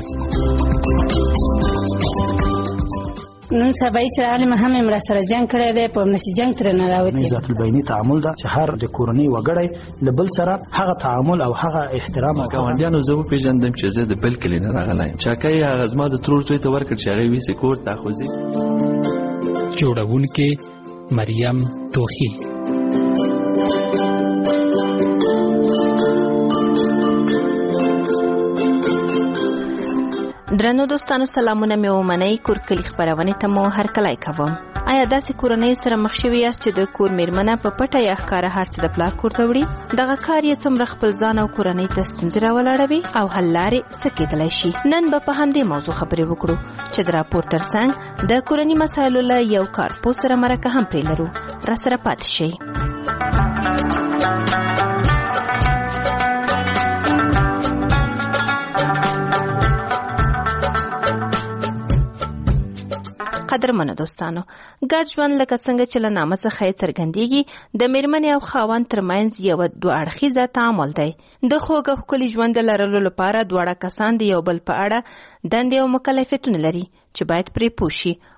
نن سبا چې عالم هم امر سره جنگ کړی دی، په نشي جنگ تر نه راوتی. ذات البینی تعامل دا چې هر د کورنۍ وګړی له بل سره هغه تعامل او هغه احترام او ګاونډیانو زه په پیژندم چې زه د بل کلی نه راغلایم. چاکای هغه زما د ترور څوی ته ورکړ چې هغه وی سکور تاخوزي. جوړونکې مریم توخی. درنو دوستانو سلامونه مې ومنئ. کور کلی خبرونه ته مو هرکلی کوم. آیا داسې کورنۍ سره مخ شوي یاست چې د کور میرمنه په پټه یا ښکاره هر څه د پلار کور ته وړي؟ دغه کار یې څومره خپل ځان او کورنۍ ته ستونزې راولاړوي او حل لارې څه کیدلی شي؟ نن به په همدې موضوع خبرې وکړو چې د راپور ترڅنګ د کورني مسایلو له یو کارپوه سره مرکه هم پرې لرو. راسره پاتې شئ. قدرمنو دوستانو، ګډ ژوند لکه څنګه چې له نامه څخه یې څرګندېږي د میرمنې او خاوند ترمنځ یوه دوه اړخیزه تعامل دی. د خوږ او ښکلي ژوند د لرلو لپاره دواړه کسان د یو بل په اړه دندې او مکلفیتونه لري چې باید پرې پوه شي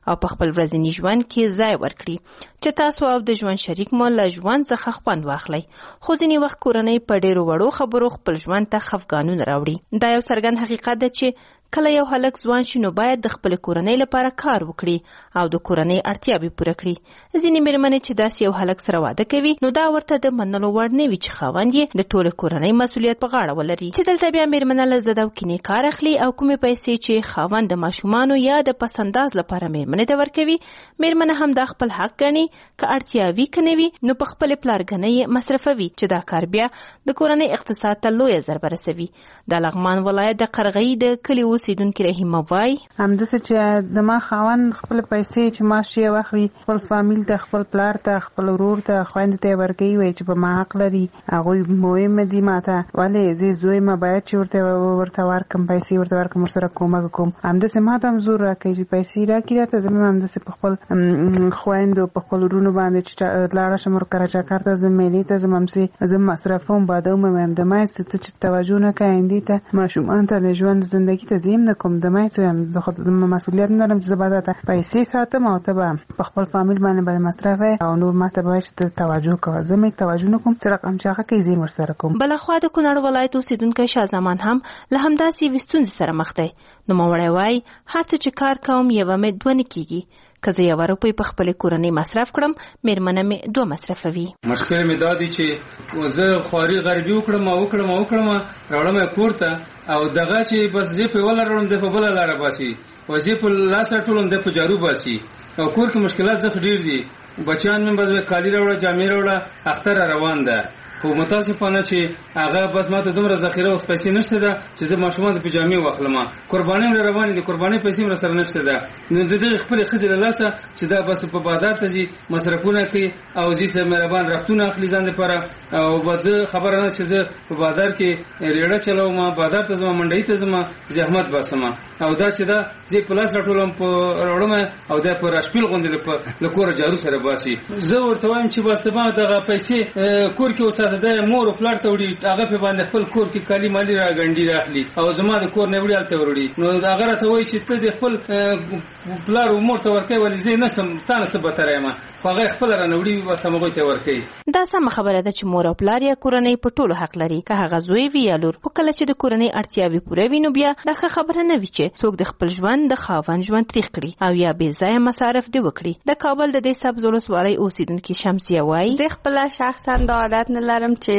او په خپل ورځني ژوند کې ځای ورکړي چې تاسو او د ژوند شریک مو له ژوند څخه خوند واخلئ. خو ځینې وخت کورنۍ په ډېرو وړو خبرو خپل ژوند ته خفګانونه راوړي. دا یو څرګند حقیقت ده چې کله یو هلک ځوان شي نو باید د خپل کورنۍ لپاره کار وکړي او د کورنۍ اړتیاوې پوره کړي. ځینې مېرمنې چې داسې یو هلک سره واده کوي نو دا ورته د منلو وړ نه وي چې خاوند یې د ټولې کورنۍ مسؤلیت په غاړه ولري. چې دلته بیا مېرمنه له ضد او کینې کار اخلي او کومې پیسې چې خاوند د ماشومانو یا د پس انداز لپاره مېرمنې ته ورکوي مېرمنه هم دا خپل حق ګڼي. که اړتیا وي که نه وي نو په خپلې پلارګنۍ یې مصرفوي چې دا کار بیا د کورنۍ اقتصاد ته لویه ضربه رسوي. د لغمان ولایت د قرغۍ د کلي اوسېدونکې رحیمه وای همداسې چې د ما خاوند خپل پیسې چې معاش یې واخلي خپل فامیل ته خپل پلار ته خپل ورور ته خویندو ته یې ورکوي وایي چې په ما حق لري هغوی مهم دي ما ته ولې زه زوی ما باید چې ورته ورته ورکړم پیسې ورته ورکړم ورسره کومک وکړم. همداسې ما ته هم زور راکوي چې پیسې راکړي راته زه هم همداسې په خپل خویندو په خپل ورونو باندې چې لاړه شم کراچکر ته زه میلې ته ځم همسې زه مصرفوم بادوم هم د ما ته چې توجه نه کوي ایندې ته ماشومان ته د ژوند زندګي ته زه هم نه کوم د ما زه خو مسؤلیت نه لرم چې زه به درته پیسې ساتم او ته به په خپل فامیل باندې به مصرفوې او نور ما ته به وایي چې توجه کوه. زه مې توجه نه کوم چې رقم چې هغه کوي زه یې ورسره کوم. بلخوا د کونړ ولایت اوسېدونکی شاه زمان هم له همداسې یوې ستونزې سره مخ دی. نوموړی وایي هر څه چې کار کوم یوه مې دوه نه کېږي. که زه یوه روپۍ په خپلې کورنۍ مصرف کړم مېرمنه مې دوه مصرفوي. مشکل مې دا دی چې زه خواري غربي وکړم او وکړم او وکړم راوړم یې کور ته او دغه چې بس زه په وله راوړم دی په بله لاره باسي او زه په لاس راټولم دی په جارو باسي او کور کې مشکلات ځکه ډېر دي. بچیان مې بس کالي راوړه جامې راوړه اختر را روان ده خو متاسفانه چې هغه بس ماته دومره ذخیره اوس پیسې نشته ده چې زه ماشومان د پجامې واخلم. قرباني مې روانې دي قرباني پیسې مې سره نشته ده. نو د دې خپل خزر لاسه چې دا بس په بازار ته ځي مصرفونه کوي او ځي سه مهربان رختونه اخلي ځان لپاره او بس خبره نه چې زه په بازار کې ریړه چلوم بازار ته ځم منډي ته ځم زحمت باسم او دا چې دا زه پلاس راټولم په راوړم او دا په راشپیل غوندې په لکور جارو سره باسي. زه ورته وایم چې بس ما دغه پیسې کور کې اوسه د مور او پلار ته وړي هغه په باندې خپل کور کې کالي مالی را غنډي راخلي او زما د کور نه وړي الته وړي نو هغه راته وایي چې ته د خپل پلار او مور ته ورکوي ولې زه نه سم تانه څه بتره یم خو هغه خپل را نه وړي بس هغوی ته ورکوي. دا سمه خبره ده چې مور او پلار یا کورنۍ په ټولو حق لري که هغه زوی وي یا لور. خو کله چې د کورنۍ اړتیاوې پوره وي نو بیا دا ښه خبره نه وي چې څوک د خپل ژوند د خاوند ژوند تریخ کړي او یا بې ځایه مصارف دې وکړي. د کابل د دې سبز ولسوالۍ اوسېدونکي شمسیه وایي زه خپله شخصا دا عادت نه لرم چې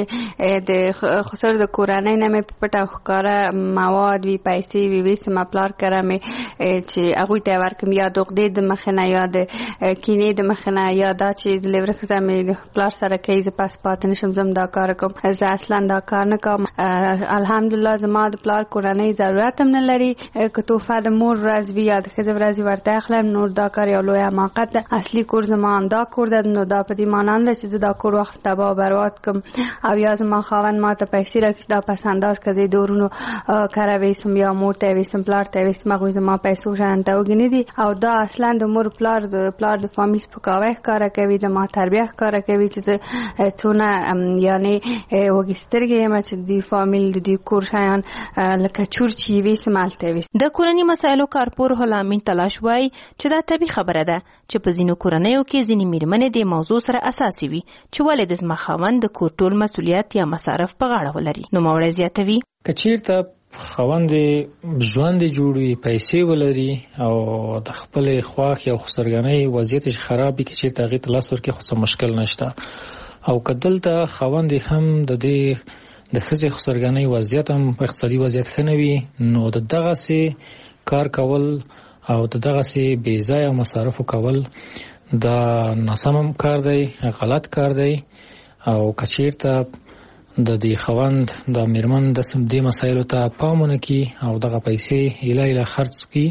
د خصوص د کورنۍ نه مې په پټه ښکاره مواد وي پیسې وي ویسې ما پلار کره مې چې هغوی ته یې ورکړم یا د عقدې د مخې نه یا د کینې د مخې نه یا دا چې د لیوره ښځه مې د پلار سره کوي زه پس پاتې نشم زه دا کار کوم. زه اصلا دا کار نه کوم. الحمدلله زما د پلار کورنۍ ضرورت هم نه لري. که تحفه د مور ورځ وي یا د ښځې ورځ وي ورته اخلم نور دا کار یو لوی حماقت ده. اصلي کور زما هم دا کور ده نو دا په دې معنا نه ده چې زه دا کور وخت تباه برباد کړم او یا زما خاوند ما ته پیسې راکړي دا پس انداز که د دورونو کره ویسم یا مور ته ویسم پلار ته ویسم هغوی زما پیسو شیان ته وګڼي دي او دا اصلا د مور پلار د پلار د فامیل سپکاوی ښکاره کوي د ما تربیه ښکاره کوي چې زه څونه یعنې وږې سترګې یم چې د فامیل د دوی کور شیان لکه چور چې یې ویسم هلته ویسم. د کورني مسایلو کارپور هلامین تلاش وایي چې دا طبیعي خبره ده چې په ځینو کورنیو کې ځینې مېرمنې د موضوع سره اساسي وي چې ولې د زما خاوند د کور ټول مسؤلیت یا مصارف په غاړه ولري. نوموړی زیاتوي که چېرته خاوند ژوند جوړ وي پیسې ولري او د خپلې خواښ یا خسرګنۍ وضعیت یې خراب وي که چېرته هغې ته لاس ورکړي خو څه مشکل نشته او که دلته خاوند هم د دې د ښځې خسرګنۍ وضعیت هم اقتصادي وضعیت ښه نه وي نو د دغسې کار کول او د دغسې بې ځایه مصارفو کول دا ناسم کار دی غلط کار دی او که چېرته د دې خاوند د میرمن د دې مسایلو ته پام ونه کړي او دغه پیسې ایله ایله خرڅ کړي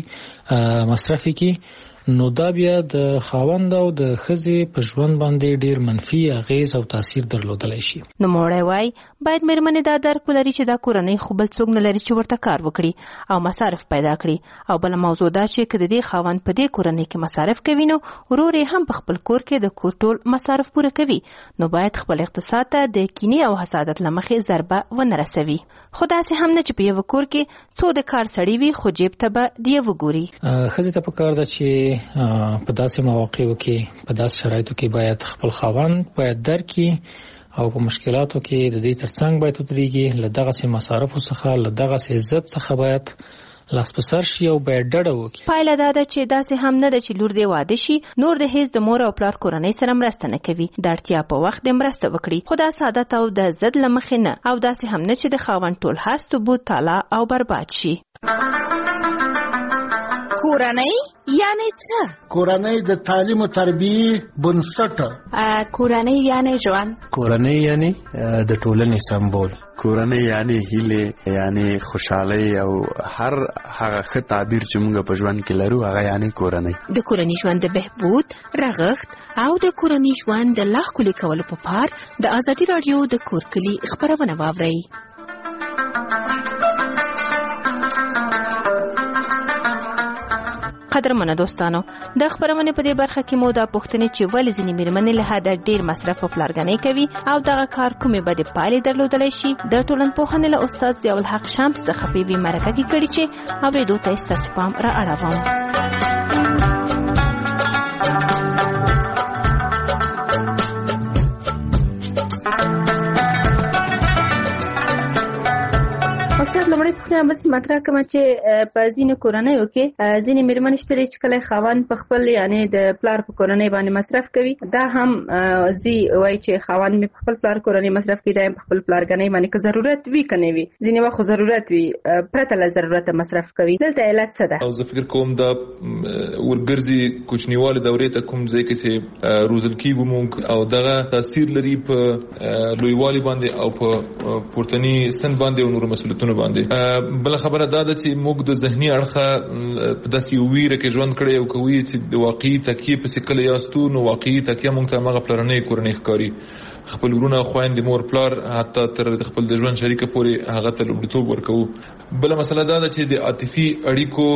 مصرف کړي نو دا بیا د خاوند او د ښځې په ژوند باندې ډیر منفي اغیز او تاثیر درلودلی شي. نوموړی وایي باید مېرمنې دا درک ولري چې دا کورنۍ خو بل څوک نه لري چې ورته کار وکړي او مصارف پیدا کړي او بله موضوع دا چې که د دې خاوند په دې کورنۍ کې مصارف کوي نو ورور یې هم په خپل کور کې د کور ټول مصارف پوره کوي نو باید خپل اقتصاد ته د کینې او حسادت له مخې ضربه ونه رسوي. خو داسې هم نه چې په یوه کور کې څو د کار سړي وي خو جیب ته به د یوه ګوري. ښځې ته پکار ده چې په داسې مواقعو کې په داسې شرایطو کې باید خپل خاوند باید درکړي او په مشکلاتو کې د دې ترڅنګ باید ودرېږي، له دغسې مصارفو څخه له دغسې عزت څخه باید لاس په سر شي او باید ډډه وکړي. پایله دا ده چې داسې هم نه ده چې لور دې واده شي نور د هیڅ د مور او پلار کورنۍ سره مرسته نه کوي، د اړتیا په وخت دې مرسته وکړي، خو دا سعادت او د ضد له مخې نه، او داسې هم نه چې د خاوند ټول هست بود تالا او برباد شي. کورنۍ یعنی څه؟ کورنۍ د تعلیم او تربیه بنسټ. کورنۍ یعنی ژوند. کورنۍ یعنی د ټولنې سمبول. کورنۍ یعنی هیله، یعنی خوشحالي او هر هغه ښه تعبیر چې موږ په ژوند کې لرو هغه یعنی کورنۍ. د کورنۍ ژوند د بهبود، رغښت او د کورنۍ ژوند د لا ښکلي کولو په پار د ازادي راډیو د کور کلي خپرونه واورئ. قدرمنه دوستانو، د خبرونه په دې برخه کې مو دا پوښتنه چې ولې ځینې میرمنې له حده ډیر مصرف او پلارګنۍ کوي او دغه کار کومې بدې پایلې درلودلی شي، د ټولنپوهنې له استاد ضیاء الحق شمس څخه په یوې مرکه کې کړي چې اورېدو ته یې ستاسو پام را اړوم. استاد لمړی پوښتنه بس مطرح کوم چې په ځینې کورنیو کې ځینې میرمنې شته چې کله خاوند په خپل یعنی د پلار په کورنۍ باندې مصرف کوي، دا هم زی وایي چې خاوند مې په خپل پلار کورنۍ مصرف کوي، دا په خپل پلارګنۍ باندې که ضرورت وي که نه وي، ځینې وخت ضرورت وي پرته له ضرورته مصرف کوي. دلته علت څه ده؟ زه فکر کوم دا ورګرځي کوچنیواله دورې ته کوم ځای کې چې روزل کېږو موږ او دغه تاثیر لري په لویوالي باندې او په پورتني سن باندې او نورو مسؤلیتونو باندې. بل خبره دا ده چې موږ د ذهني اړخه په داسې ویره کې ژوند کړی او کوي چې د واقعي تکیه په سکل یاستو، نو واقعي تکیه موږ ته هغه پلرنۍ کورنۍ ښکاري، خپل ورونه، خویندې، مور، پلار، حتی تر خپل د ژوند شریکه پورې هغه ته لومړیتوب ورکوو. بل مسله دا ده چې د عاطفي اړیکو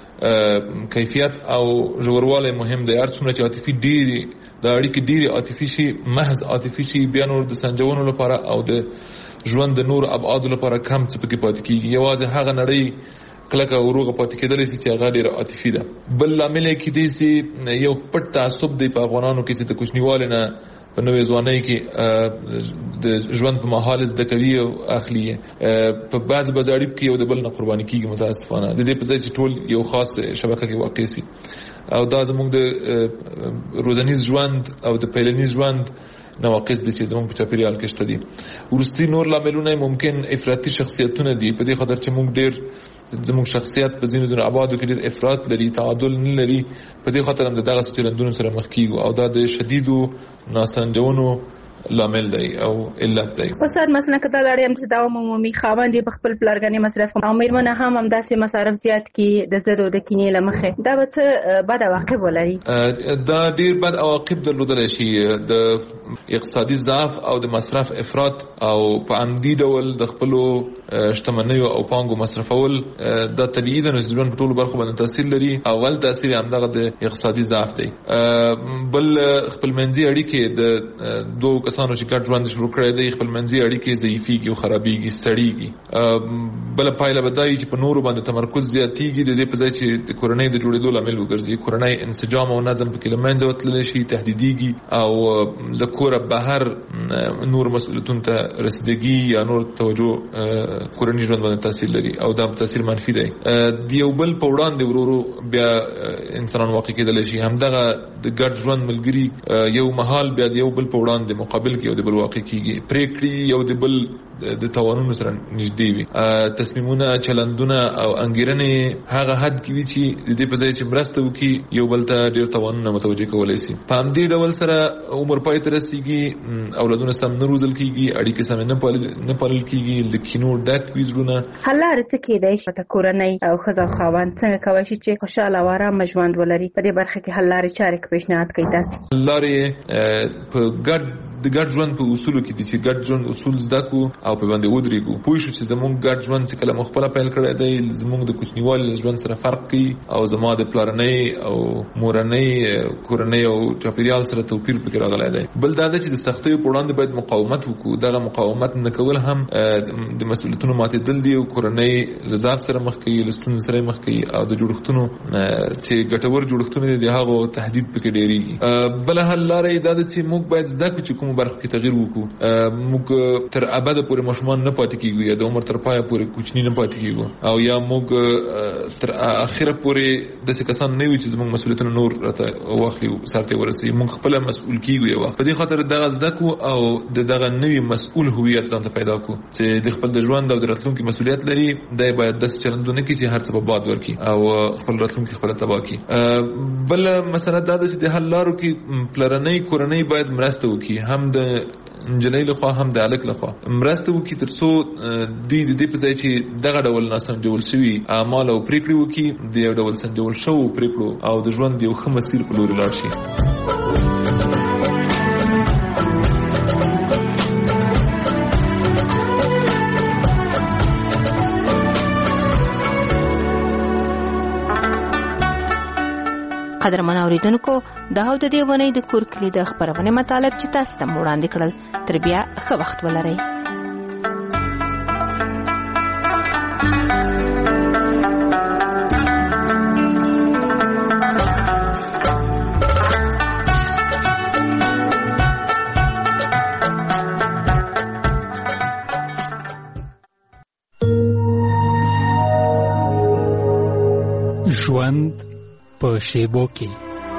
کیفیت او ژوروالی مهم دی. هر څومره چې عاطفي ډېرې د اړیکې ډېرې عاطفي شي، محض عاطفي شي، بیا نور د سنجونو لپاره او د ژوند د نور ابعادو لپاره کم څه پکې پاتې کېږي. یوازې هغه نړۍ کلکه او روغه پاتې کېدلی شي چې هغه ډېره عاطفي ده. بل لامل یې کېدی شي یو پټ تعصب دی په افغانانو کې چې د کوچنیوالي نه په نوې ځوانۍ کې د ژوند په مهال زده کوي او اخلي په بعضې بعضې اړیکو کې یو د بل نه قرباني کېږي متاسفانه، د دې په ځای چې ټول یو خاص شبکه کې واقع شي. او دا زموږ د روزنیز ژوند او د پیلنیز ژوند نواقص دي چې زموږ په چاپیریال کې شته دي. وروستي نور لاملونه ممکن افراطي شخصیتونه دي، په دې خاطر چې موږ ډېر زموږ شخصیت په ځینو ځینو ابعادو کې ډېر افراط لري، تعادل نه لري، په دې خاطر هم د دغسې چلندونو سره مخ کېږو او دا د شدیدو ناسنجونو لامل دی او علت دی. استاد مثلا که دا لړۍ هم چې دوام عمومي خاوند یې په خپل پلارګنۍ مصرف او میرمنه هم همداسې مصارف زیات کړي د ضد او د کینې له مخې، دا به څه بد عواقب ولري؟ دا ډېر بد عواقب درلودلی شي، د اقتصادي ضعف او د مصرف افراط او په عمدي ډول د خپلو شتمنیو او پانګو مصرفول دا طبیعي ده، نو د ژوند په ټولو برخو باندې تاثیر لري. اول تاثیر همدغه د اقتصادي ضعف دی. بل خپلمنځي اړیکې د دوه کسانو چې ګډ ژوند شروع کړی دی، خپلمنځي اړیکې ضعیفېږي او خرابېږي، سړېږي. بله پایله به دا وي چې په نورو باندې تمرکز زیاتېږي، د دې په ځای چې د کورنۍ د جوړېدو لامل وګرځي. کورنۍ انسجام او نظم پکې له منځه وتللی شي، تهدیدېږي او له کوره بهر نور مسؤلیتونو ته رسیدګي یا نور توجه کورنۍ ژوند باندې تاثیر لري او دا تاثیر منفي دی. د یو بل په وړاندې ورو ورو بیا انسانان واقع کېدلی شي. همدغه د ګډ ژوند ملګري یو مهال بیا د یو بل په وړاندې مقابل کې یو د بل واقع کېږي، پرېکړې یو د بل د توانونو سره نږدې وي، تصمیمونه، چلندونه او انګیرنې هغه حد کې وي چې د دې په ځای چې مرسته وکړي یو بل ته ډېر توانونه متوجه کولی شي. په همدې ډول سره عمر پای ته رسېږي، اولادونه سم نه روزل کېږي، اړیکې سمې نه پالل کېږي، له کینو ډک وي زړونه. حل لارې څه کېدی شي؟ کورنۍ او ښځه او خاوند څنګه کولی شي چې خوشحاله او ارامه ژوند ولري؟ په دې برخه کې حل لارې چارې که پیشنهاد کوي تاسې؟ حل لارې په ګډ د ګډ ژوند په اصولو کې دي چې ګډ ژوند اصول زده کو او په باندې ودرېږو پوه شو چې زموږ ګډ ژوند چې کله مخ خپل پیل کړی دی زموږ د کوچنیوالي ژوند سره فرق کوي او زما د پلارنۍ او مورنۍ کورنۍ او چاپیریال سره توپیر پکې راغلی دی. بل دا ده چې د سختیو په وړاندې باید مقاومت وکړو. دغه مقاومت نه کول هم د مسؤلیتونو ماتېدل دي او کورنۍ له ضعف سره مخ کوي، له ستونزو سره مخ کوي او د جوړښتونو چې ګټور جوړښتونه دي د هغو تهدید پکې ډېرېږي. بله حل لاره یې دا ده چې موږ باید زده کړو چې کومو برخو کې تغییر وکړو. موږ تر ابده پورې ماشومان نه پاتې کېږو یا د عمر تر پایه پورې کوچني نه پاتې کېږو او یا موږ تر اخره پورې داسې کسان نه یو چې زموږ مسؤلیتونه نور راته واخلي سرته ورسوي. موږ خپله مسؤل کېږو یو وخت. په دې خاطر دغه زده کړو او د دغه نوي مسؤل هویت ځان ته پیدا کړو چې د خپل د ژوند او د راتلونکي مسؤلیت لري. دی باید داسې چلندونه کوي چې هر څه په باد ورکړي او خپل راتلونکي خپله تباه کړي. بله مسله دا ده چې د حل لارو کې پلرنۍ کورنۍ باید مرسته وکړي، هم د نجلۍ لخوا هم د هلک لخوا مرسته وکړي تر څو دوی د دې په ځای چې دغه ډول ناسنجول شوي اعمال او پرېکړې وکړي د یو ډول سنجول شوو پرېکړو او د ژوند یو ښه مسیر په لوري لاړ شي. قدرمن اوریدونکو دا هو د دې ونې د کور کلی د خبرونه مطالب چې تاسو ته وړاندې کړل. تر بیا ښه وخت ولرئ. ژوند په شیبو کې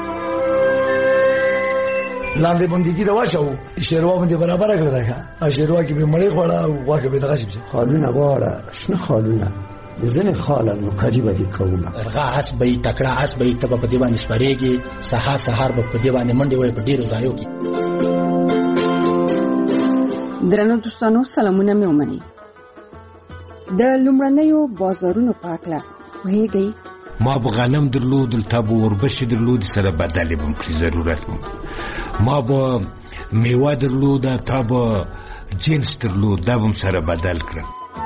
لاندې بندګي دا واچو شیروا باندې برابر کړل راځه او شیروا کې به مړې خوړه او واکه به دغه شي خالونه غواړه شنه خالونه ځنه خالن قریبه دي کومه رغه اسبې تکړه اسبې تبه په دیوان شپريږي سحر سحر په دیوان منډي وي په ډیرو ځایو کې. درنو دوستانو سلامونه مې ومني. د لومړنیو بازارونو پاکله وهېږي ما به غنم درلودل تا به وربشې درلودې سره بدلې به م کړي ضرورت م ما به میوه درلوده تا به جنس درلود دا به م سره بدل کړم.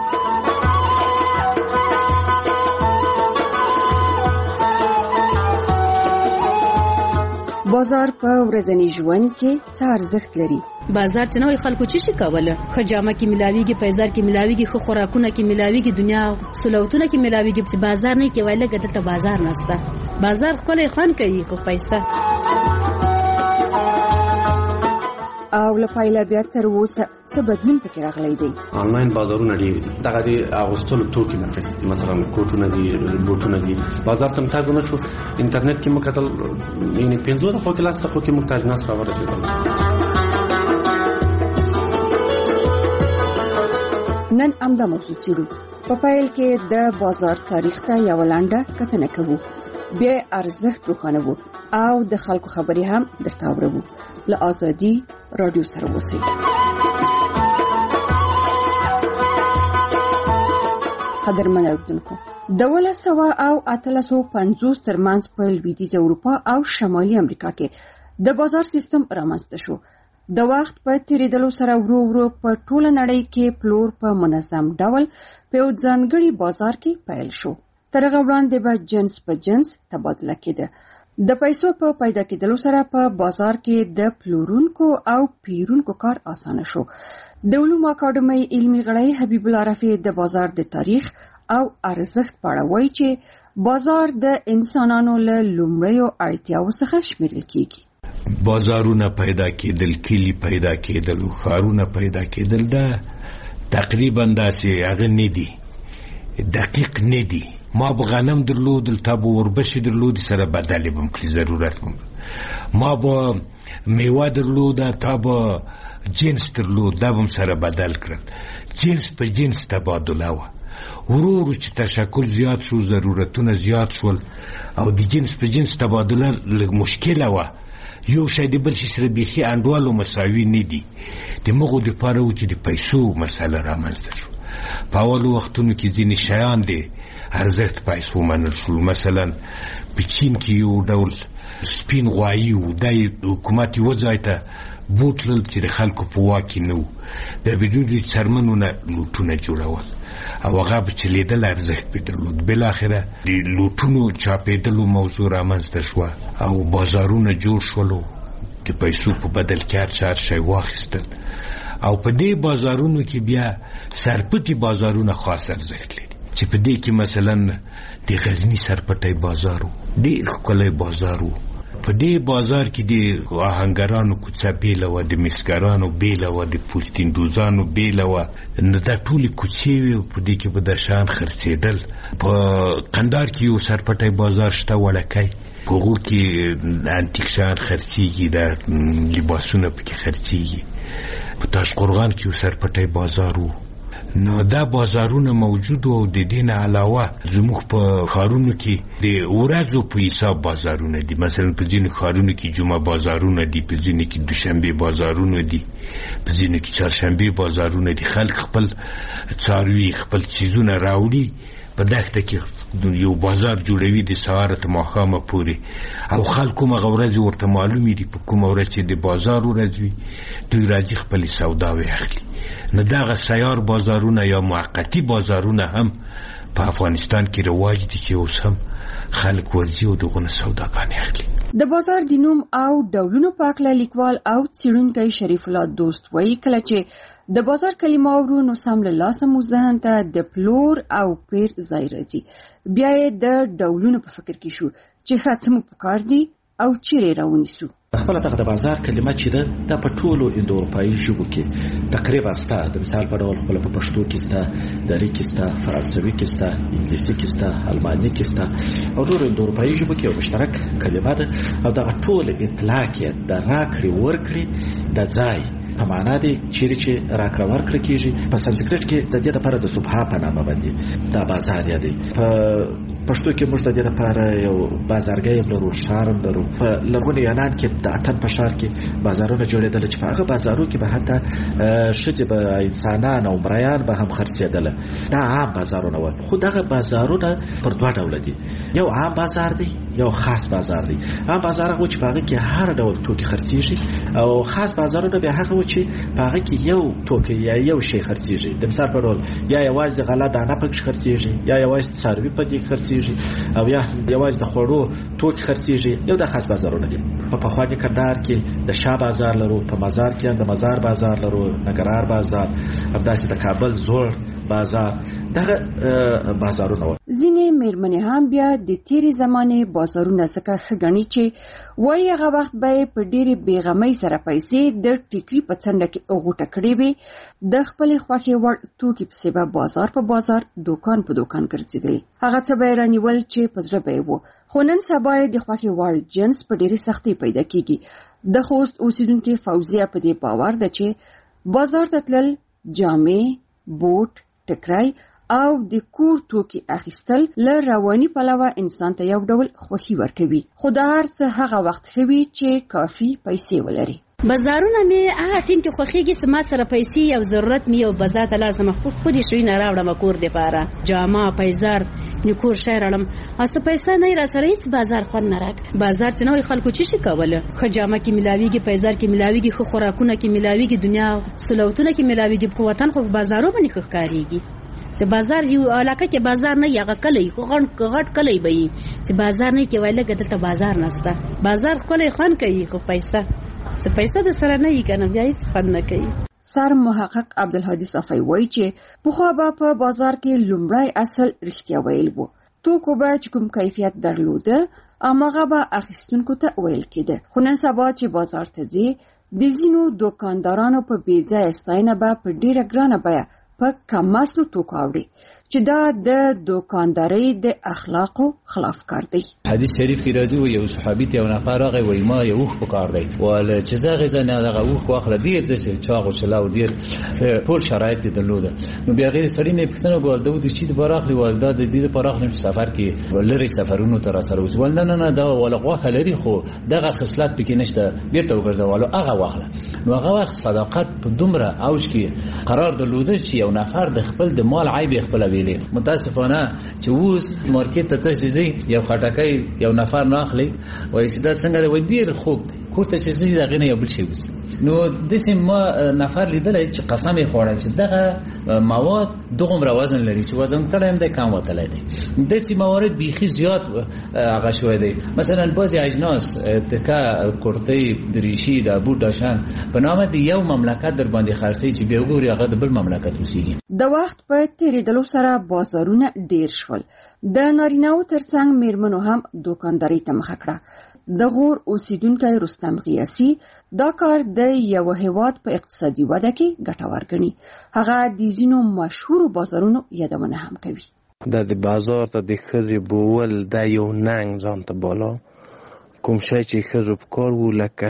بازار په ورځني ژوند کې څه ارزښت لري؟ بازار چې نوې خلکو چې شي کوله خو جامه کې ملاويږي، پیزار کې ملاويږي، خو خوراکونه کې ملاويږي، دنیا سلوتونه کې ملاويږي. چې بازار نه کې وایله ګټه ته بازار نشته. بازار خپل خوان کوي خو پیسې او لپاره بیا تر اوسه څه بدلون پکې راغلی دی. آنلاین بازارونه ډیر دي. دغه د اغوستلو توکي نه خسته مثلا کوټونه دي، بوټونه دي. بازار ته متاګ نه شو انټرنیټ کې مکتل یعنی پنځو د خو کلاس ته خو کې محتاج ناس را ورسېدل. نن امدا موضوع چیرو په پایل کې د بازار تاریخ ته یو لاندې کتنه کوو، بیا ارزښت روښانوو او د خلکو خبرې هم درته اورو. له ازادي رادیو سره اوسئ. قدرمن اوریدونکو دولس سوه او اتلسو پنځوس ترمنځ په لویدیځ اروپا او شمالي امریکا کې د بازار سیستم رامنځته شو. د وخت په تیریدلو سره ورو ورو په ټوله نړۍ کې پلور په منظم ډول په یو ځانګړي بازار کې پیل شو. تر هغه وړاندې به جنس په جنس تبادله کېده. د پیسو په پیدا کېدلو سره په بازار کې د پلورونکو او پیرونکو کار اسانه شو. د علومو اکاډمۍ علمي غړی حبیب الله رفیع د بازار د تاریخ او ارزښت په اړه وایي چې بازار د انسانانو له لومړیو اړتیاوو څخه شمیرل کېږي. بازارونه پیدا کېدل، کلی پیدا کېدل، ښارونه پیدا کېدل، دا تقریبا داسې هغه نه دي، دقیق نه دي. ما به غنم درلودل تا به وربشې درلودې سره بدلې به م کړي ضرورت م ما به میوه درلوده تا به جنس درلود دا به م سره بدل کړل. جنس په جنس تبادله وه. ورو ورو چې تشکل زیات شو، ضرورتونه زیات شول او د جنس په جنس تبادله لږ مشکله وه. یو شی د بل شي سره بیخي انډوالو مساوي نه دي. د مغو دپاره و چې د پیسو مسله رامنځته شو. په اولو وختونو کې ځینې شیان دي ارزښت پیسو منل شول. مثلا په چین کې یو ډول سپین غوایي و، دا حکومت یو ځای ته بوتلل چې د خلکو په واک کې نه وو. بیا به دوی د څرمنو نه لوټونه جوړول او هغه به چلیدل ارزښت پې درلود. بالاخره د لوټونو چاپېدلو موضوع رامنځته شوه او بازارونه جوړ شولو د پیسو په بدل کې هر چا هر شی واخیستل او په دې بازارونو کې بیا سرپټي بازارونه خاص ارزښت لري چې په دې کې مثلا د غزني سرپټي بازار ډېر ښکلی بازار و. په دې بازار کې د آهنګرانو کوڅه بیله وه، د مسګرانو بیله وه، د پوستیندوزانو بیله وه. نو دا ټولې کوڅې وې، په دې کې به د شیان خرڅېدل. په قندار کې یو سرپټی بازار شته وړکی، په هغو کې انتیک شیان خرڅېږي، د لباسونه پکې خرڅېږي. په تاشقرغان کې یو سرپټی بازار و. نو دا بازارونه موجود او د دې نه علاوه زموږ په ښارونو کې د ورځو په حساب بازارونه دي. مثلا په ځینو ښارونو کې جمعه بازارونه دي، په ځینو کې دوشنبې بازارونه دي، په ځینو کې چهارشنبې بازارونه دي. خلک خپل څاروي خپل چیزونه راوړي، په دښته کې یو بازار جوړوي د سهاره تر ماښامه پورې او خلکو مغه ورځې ورته معلومې دي. په کومه ورځ چې د بازار ورځ وي دوی راځي خپلې سوداوې اخلي. نو دغه سیار بازارونه یا موقتي بازارونه هم په افغانستان کې رواج دي چې اوس هم خلک ورځي او دغه سوداګانې اخلي. د بازار د نوم او ډولونو په اړه لیکوال او څېړونکی شریف الله دوست وایي کله چې د بازار کلمه اورو نو سم له لاسه مو ذهن ته د پلور او پیر ځای راځي. بیا یې د ډولونو په فکر کې شو چې ښه څه مو پکار دي او چیرې راونیسو. خپل دغه د بازار کلمه چې ده د په ټولو اندو اروپایي ژبو کې تقریبا ستا د مثال په ډول خپل په پښتو کې ستا، دری کې ستا، فرانسوي کې ستا، انګلیسي کې ستا، الماني کې ستا او ټولو اندو اروپایي ژبو کې یو مشترک کلمه ده او دغه ټول اطلاق یې د راکړې ورکړې د ځای په معنا دی چیرې چې راکړه ورکړه کېږي. په سانسکریټ کې د دې لپاره د صبح په نامه باندې دا بازار دی. په پښتو کې موږ د دې لپاره یو بازارګۍ لرو، ښار لرو. په لرغوني یونان کې د اتن په ښار کې بازارونه جوړېدل چې په هغه بازارو کې به حتی ښځې به انسانان او مریان به هم خرڅېدل. دا عام بازارونه وو. خو دغه بازارونه پر دوه ډوله دي، یو عام بازار دی، یو خاص بازار دی. عام بازار هغه چې په هغه کې هر ډول توکي خرڅېږي او خاص بازارونه به هغه چې په هغه کې یو توکی یا یو شی خرڅېږي. د مثال په ډول یا یوازې غله دانه پکې خرڅېږي، یا یوازې څاروي په دې خرڅېږي او یا یوازې د خوړو توکي خرڅېږي. یو د خاص بازارونه دي. په پخواني کندهار کې د شاه بازار لرو، په مزار کې د مزار بازار لرو، نګرهار بازار، همداسې د کابل زوړ بازار. دغه بازارونه و. ځینې میرمنې هم بیا د تیرې زمانې بازارونه څخه ښه ګڼي چې وایي هغه وخت به په ډېرې بېغمۍ سره پیسې د ټیکري په څنډه کې غوټه کړې وي، د خپلې خوښې وړ توکي پسې به بازار په بازار، دوکان په دوکان ګرځېدلې. هغه څه به یې رانیول چې په زړه به یې و. خو نن سبا یې د خوښې وړ جنس په ډېرې سختۍ پیدا کېږي. د خوست اوسېدونکې فوزیه په دې باور ده چې بازار ته تلل، جامې، بوټ، ټکری او د کور توکي اخیستل له رواني پلوه انسان ته یو ډول خوښي ورکوي. خو دا هر څه هغه وخت ښه وي چې کافي پیسې ولري. بازارونه مې هغه ټیم کې خوښیږي چې ما سره پیسې او ضرورت مې یو بازار ته لاړم، خو خو دې شوی نه راوړم کور دې پاره جامه پیزار نه کور شای راړم. اسه پیسې نه را سره هیڅ بازار خون نه راک. بازار چې نوې خلکو چی شي کوله، خو جامه کې ملاويږي، پیزار کې ملاويږي، خو خوراکونه کې ملاويږي، دنیا سلوتونه کې ملاويږي. په وطن خو بازارو باندې ښکاریږي چې بازار یو علاقه کې بازار نه یغه کلی خو غټ غټ کلی به چې بازار نه کې وایله ګټه ته بازار نسته. بازار کولای خان کوي خو پیسې څه پیسې د سره نه یې کنه بیا هیڅ خان نه کوي. سر محقق عبدالهادي صافی وایي چې پخوا به په بازار کې لومړی اصل رښتیا ویل وو. توکو به چې کوم کیفیت درلوده اماغه به اخیستونکو ته ویل کېده. خو نن سبا چې بازار ته ځي د ځینو دوکاندارانو په بې ځایه ستاینه به په ډېره ګرانه بیه په کم اصلو توکو اوري چې دا د دوکاندارۍ د اخلاقو خلاف کار دی. حدیث شریف کې راځي و یو صحابي ته یو نفر راغی وای ما یو وخت په کار دی ول چې زغه ځنه دغه وخت واخله دی د چاغو چلاو دی ټول شرایط درلوده. نو بیا غیر سړی نه پښتنه ورده و چې د براخلی ولدا د دې پراخ سفر کې ولري سفرونو تر سره وس ول نه نه دا ولغه لري خو دغه خصلت پکې نشته بیرته وګرځولو هغه واخله. نو هغه وخت صداقت په دومره اوج کې قرار درلوده چې یو نفر د خپل د مال عیب خپل ویلي. متاسفانه چې اوس مارکیټ ته تاسو یو خټکای یو نفر نه اخلي وایي چې دا څنګه دی وای ډیر خوب کوته چې زه دغه نه یو بل شی وس نو د سیم ما نفر لیدل چې قسم یې خوړل چې دغه مواد دغه وزن لري چې وزن کله هم د کم وتلی دی د سیم موارد بیخي زیات هغه شوی دی مثلا بعضی اجناس تکه کورتۍ دریشي د بوټاشان په نامه د یو مملکت در باندې خرڅي چې به وګوري هغه د بل مملکت وسیږي. د وخت په تیریدلو سره بازارونه ډیر شول. د نارینه‌و ترڅنګ میرمنو هم دوکانداري ته مخه کړه. د غور اوسیدونکی رستم قیاسي دا کار د یو هیواد په اقتصادي وده کې ګټور ګڼي. هغه د ځینو مشهورو بازارونو یادونه هم کوي. د بازار ته د ښځې بوول د یو ننګ ځان ته بالا کوم شی چې ښځو په کار وو لکه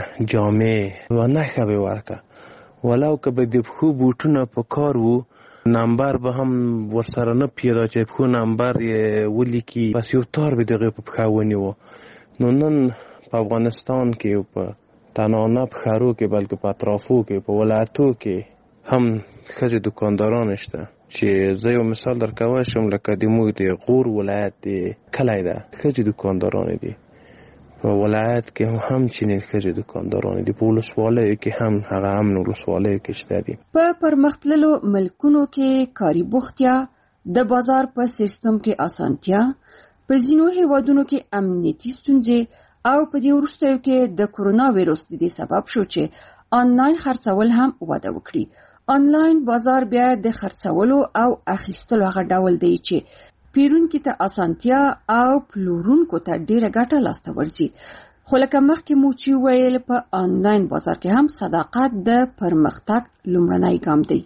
جامې و نښه به ورکه ولو که به د پښو بوټونه په کار وو نمبر به هم ورسره نه پیدا چې پښو نمبر یې ولیکي بس یو تار به دغه په پښه ونیوه. نو نن په افغانستان کې په تنانه په ښارو کې بلکې په اطرافو کې په ولایتو کې هم ښځې دکانداران شته چې زه یو مثال درکوی شم لکه د موږ د غور ولایت د کلی ده ښځې دکانداران دي په ولایت کې هم چینی ښځې دکانداران دي په ولسوالیو کې هم هغه امن ولسوالیو کې شته دي. په پرمختللو ملکونو کې کاري بوختیا د بازار په سیستم کې اسانتیا په ځینو هیوادونو کې امنیتي ستونزې او په دې وروستیو کې د کورونا ویروس د سبب شو چې آنلاین خرڅول هم وده وکړي. آنلاین بازار بیا د خرڅولو او اخیستلو هغه ډول دی چې پیرونکو ته اسانتیا او پلورونکو ته ډیره ګټه لاسته ورځي. خو لکه مخکې مو چې ویل په آنلاین بازار کې هم صداقت د پرمختګ لومړنی ګام دی.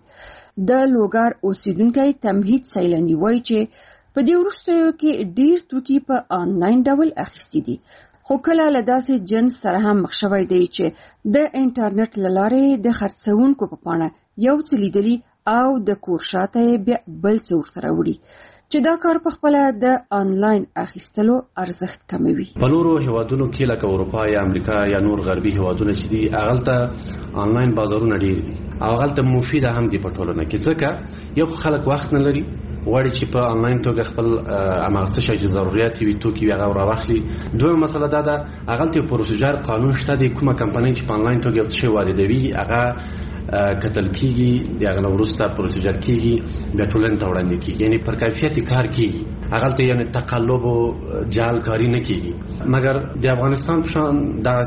د لوګر اوسیدونکی تمهید سیلانی وایي چې په دې وروستیو کې ډیر توکي په آنلاین ډول اخیستي دي خو کله له داسې جنس سره هم مخ شوی دی چې د انټرنیټ له لارې د خرڅونکو په پاڼه یو څه لیدلي او د کور شاته بیا بل څه ورته راوړي چې دا کار په خپله د آنلاین اخیستلو ارزښت کموي. په نورو هیوادونو کې لکه اروپا یا امریکا یا نور غربي هیوادونه چې دي هغلته آنلاین بازارونه ډیر دي او هغلته مفیده هم دي په ټولنه کې ځکه یو خلک وخت نه لري غواړي چې په آنلاین توګه خپل هغه څه چې ضرورت وي توکي هغه راوخلي. دویمه مسله دا ده هغلته پروسیجر قانون شته د کومه کمپنۍ چې په آنلاین توګه یو څه واردوي هغه کتل کیږي د هغه وروسته پروسیجر کیږي بیا ټولنې ته وړاندې کیږي یعنی پر کیفیت کار کیږي هغلته یعنی تقلب او جعل کاری نه کیږي. مګر د افغانستان په شان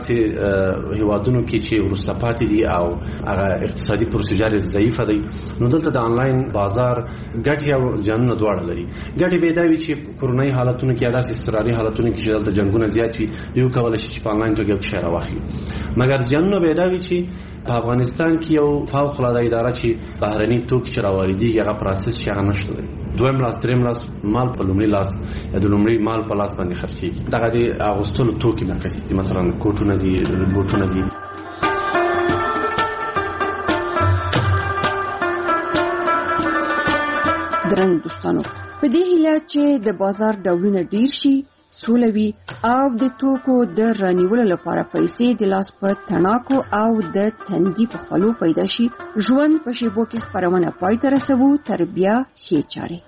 داسې هیوادونو کې چې وروسته پاتې دي او هغه اقتصادي پروسیجر ضعیفه دی نو دلته د آنلاین بازار ګټې او جنونه دواړه لري. ګټې به دا وي چې کورونایي حالتونو کې داسې اضطراري حالتونو کې چې دلته جنګونه زیات وي یو کولای شي چې په آنلاین توګه یو څه راوخلي. مګر جنونه به دا وي چې په افغانستان کې یو فوق العاده اداره چې بهرني توکي چې راوړي هغه پروسس چې هغه نشته دی. دویم لاس دریم لاس مال په لومړي لاس یا د لومړي مال په لاس باندې خرڅېږي. دغه د اغوستلو توکي ناقص دي مثلا کوټونه دي بوټونه دي. درنو دوستانو په دې هیله چې د بازار ډولونه ډیر شي سولوي او د توکو د رانیولو لپاره پیسې د لاس په تڼاکو او د تندي په خپلو پیدا شي. ژوند په شیبو کې خپرونه پای ته رسوو تر بیا ښې چارې.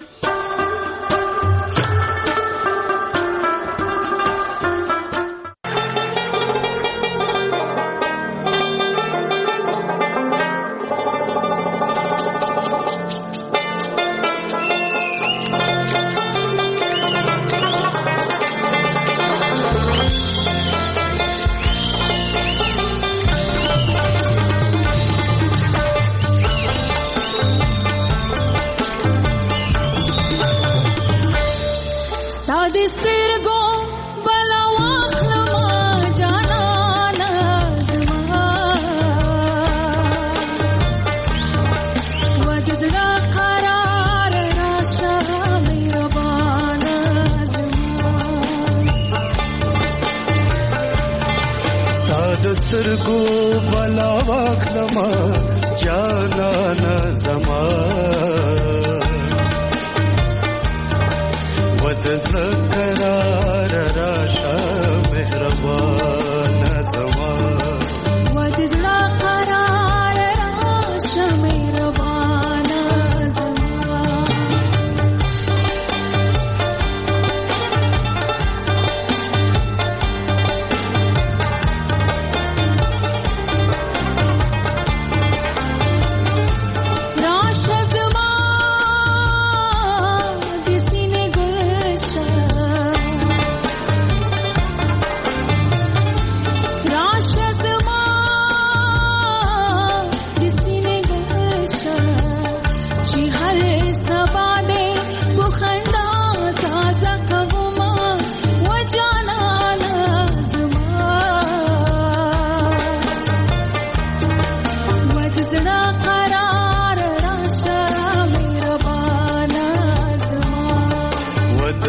سترګو بلا واخلما جانانا زما ودزړه قرار راشه مهربان زما ودزړه قرار راشه مهربان زما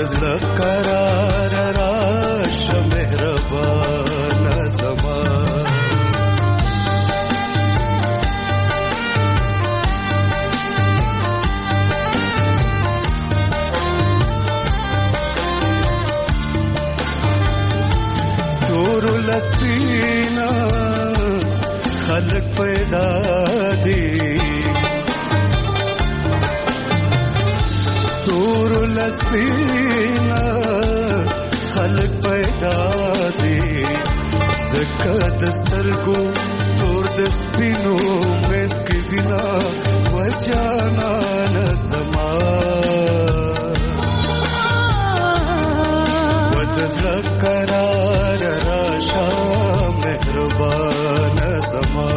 زړه قرار راشه مهربان زما تور لسپینا خلق پیدا دی تور لسپینا خلق پیدا دی زکا دسترگو تور دسپینو مسکی بنا وجانا نزما ودزل قرار راشا مهربان زما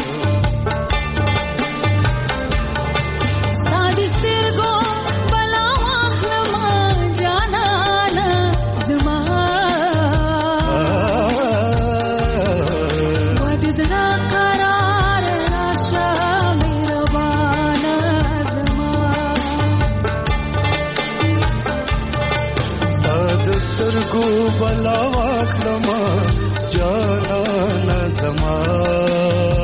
को बला वाखलमा जाना न जमा